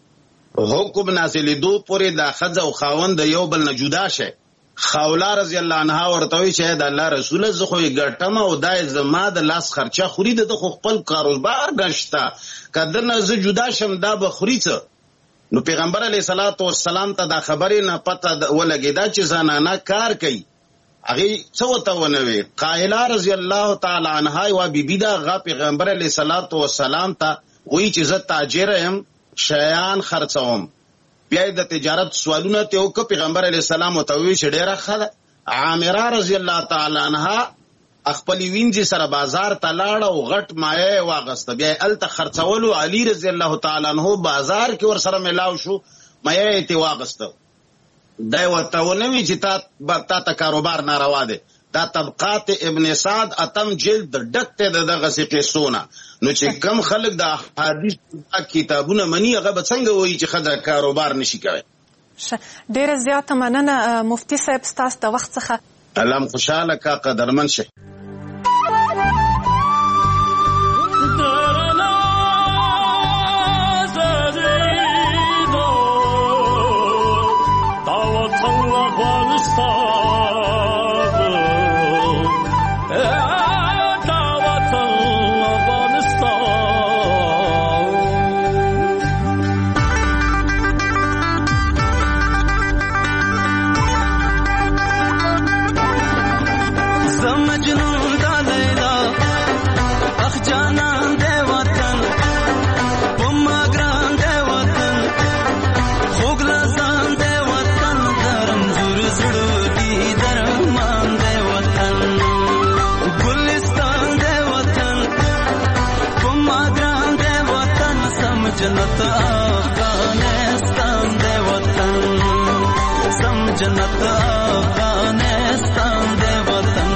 د حکم نازلېدو پورې دا ښځه او خاوند د یو بل نه جدا شئ. خوله رضی الله عنها ورته وایي چې د الله رسوله، زه خو یې ګټم او دا یې زما د لاس خرچه خوري، د خو خپل کاروبار نشته، که ده نه زه جدا شم دا به خوري څه. نو پیغمبر علیه الصلاة والسلام ته دا خبرې نه پته ولګېده چې زنانه کار کوي. هغې څه ورته ونه وی. قایله رضی الله تعالی عنها یوه بیبي ده، هغه پیغمبر علیه الصلاة والسلام ته وایي چې زه تاجره یم، شیان خرڅوم. بیا د تجارت سوالونه ته او پیغمبر علی السلام او توي شډيره خله عامره رضی الله تعالی عنها خپل وینځي سره بازار ته لاړ او غټ مایه واغسته بیا الته خرڅولو علی رضی الله تعالی عنہ بازار کې ور سره ملاو شو مایه ته واغسته دا وته ونوي چې تا کاروبار ناروا دی دا طبقات ابن سعد اتم جلد ډکته دغه قصونه نو چې کم خلک د حدیث کتابونه منی هغه به څنګه وایي چې خدای کاروبار نشي کوي. ډیره زیاته مننه مفتي صاحب ستاسو د وخت څخه. الله خوشاله کا قدرمن شه. जन्नत अफगानिस्तान दे वतन सम जन्नत अफगानिस्तान दे वतन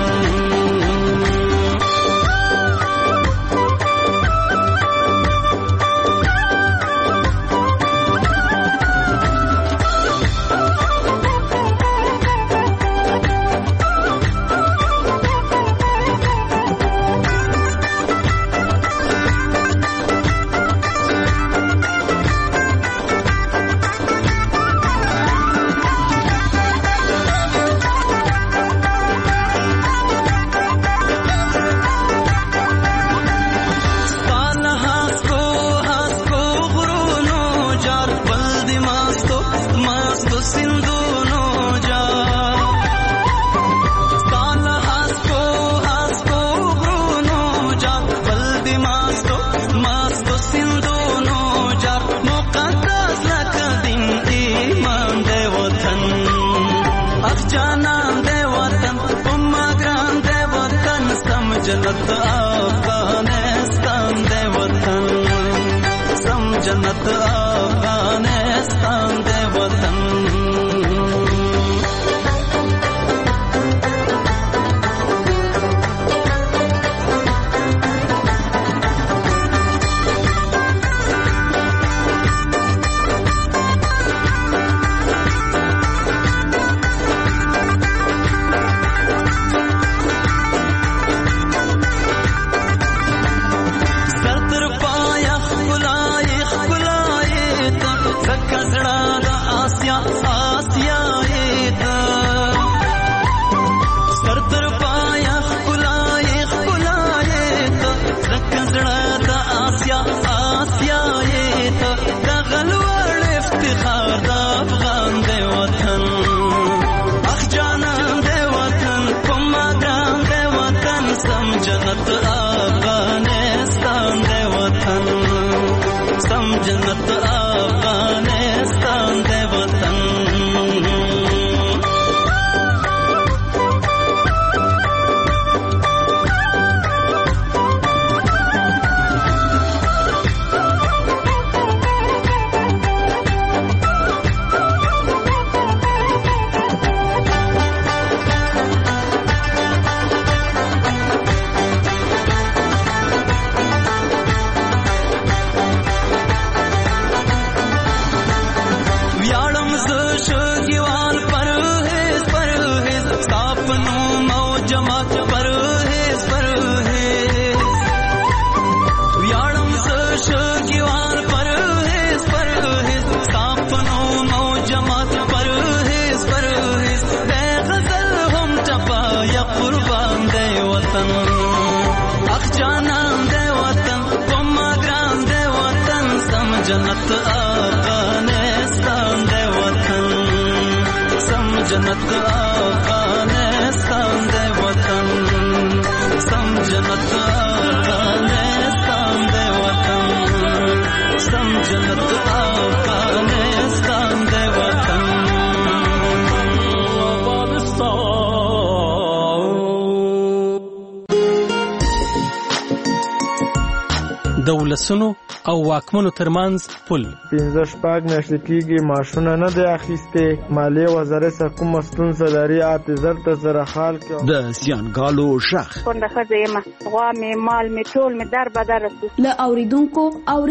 जन्नत अफगानिस्तान दे वतन सम जन्नत अफगानिस्तान दे वतन जन्नत अफगानिस्तान दे वतन सम जन्नत अफगानिस्तान दे वतन जन्नत अफगानिस्तान दे वतन सम जन्नत अफगानिस्तान दे वतन सम जन्नत अफगानिस्तान दे वतन सम जन्नत अफगानिस्तान د ولسونو او واکمنو ترمنځ پل 15 میاشتې کېږي معاشونه نه دی اخیستې. مالیې وزارت سره کومه ستونزه لري حافظر ته سره حال کوي. د زیانګالو شخ کونډه ښځه یم، غوا مې مال مې ټول مې در بدر له اوریدونکو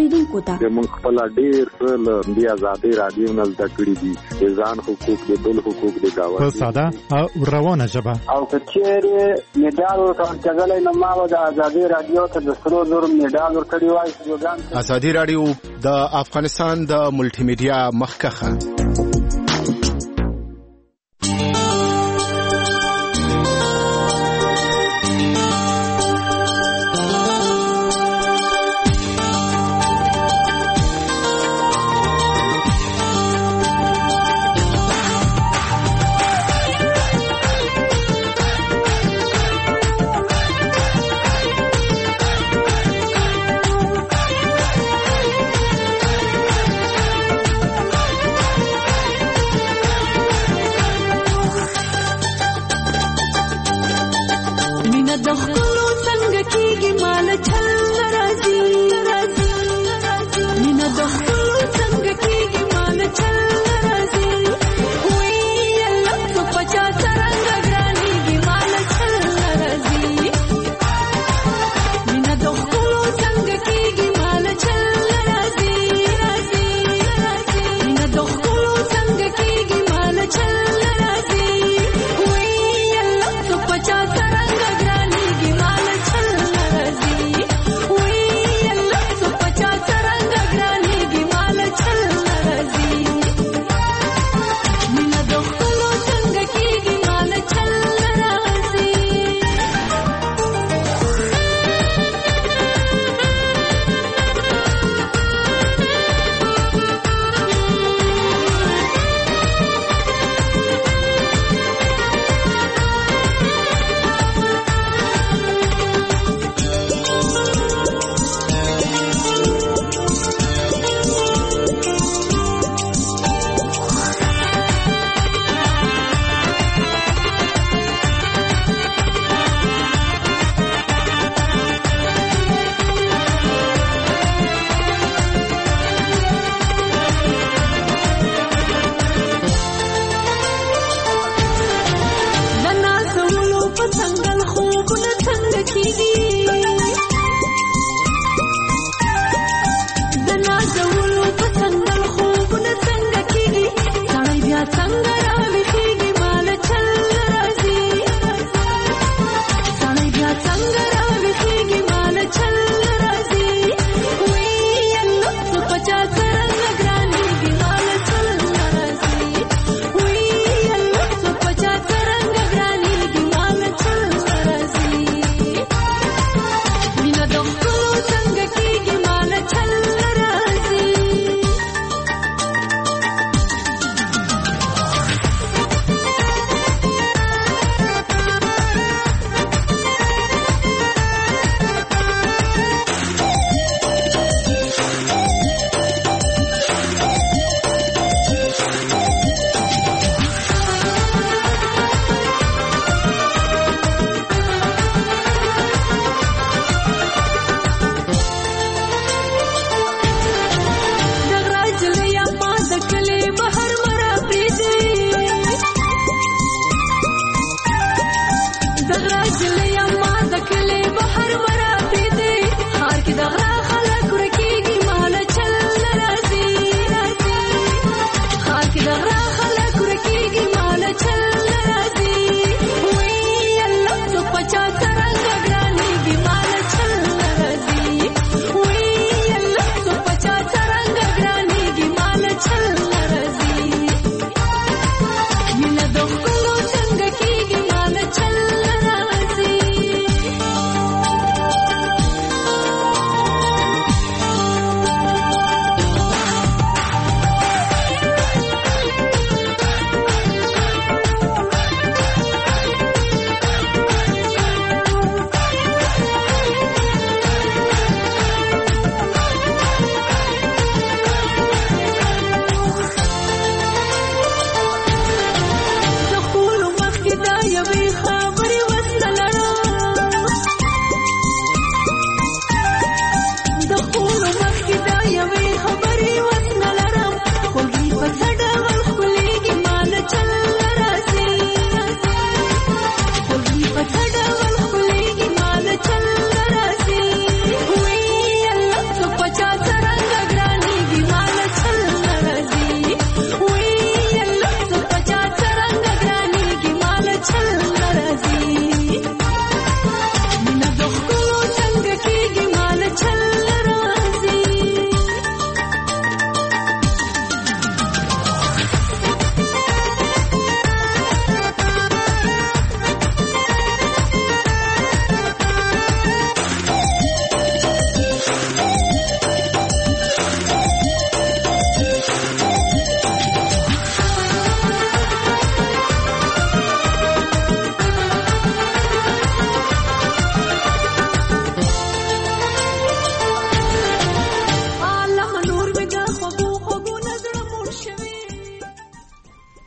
ته موږ خپل ډېر څه له دې ازادۍ راډیو نه زده کړي دي، د ځان حقوق د بل حقوق د گاونډي په ساده او روانه ژبه. او که چیرې میډال ورکړل نه ما د ازادۍ راډیو ته د سرو زرو میډال ورکړی وای. ازادي راډیو د افغانستان د ملټي میډیا مخکخه. څنګه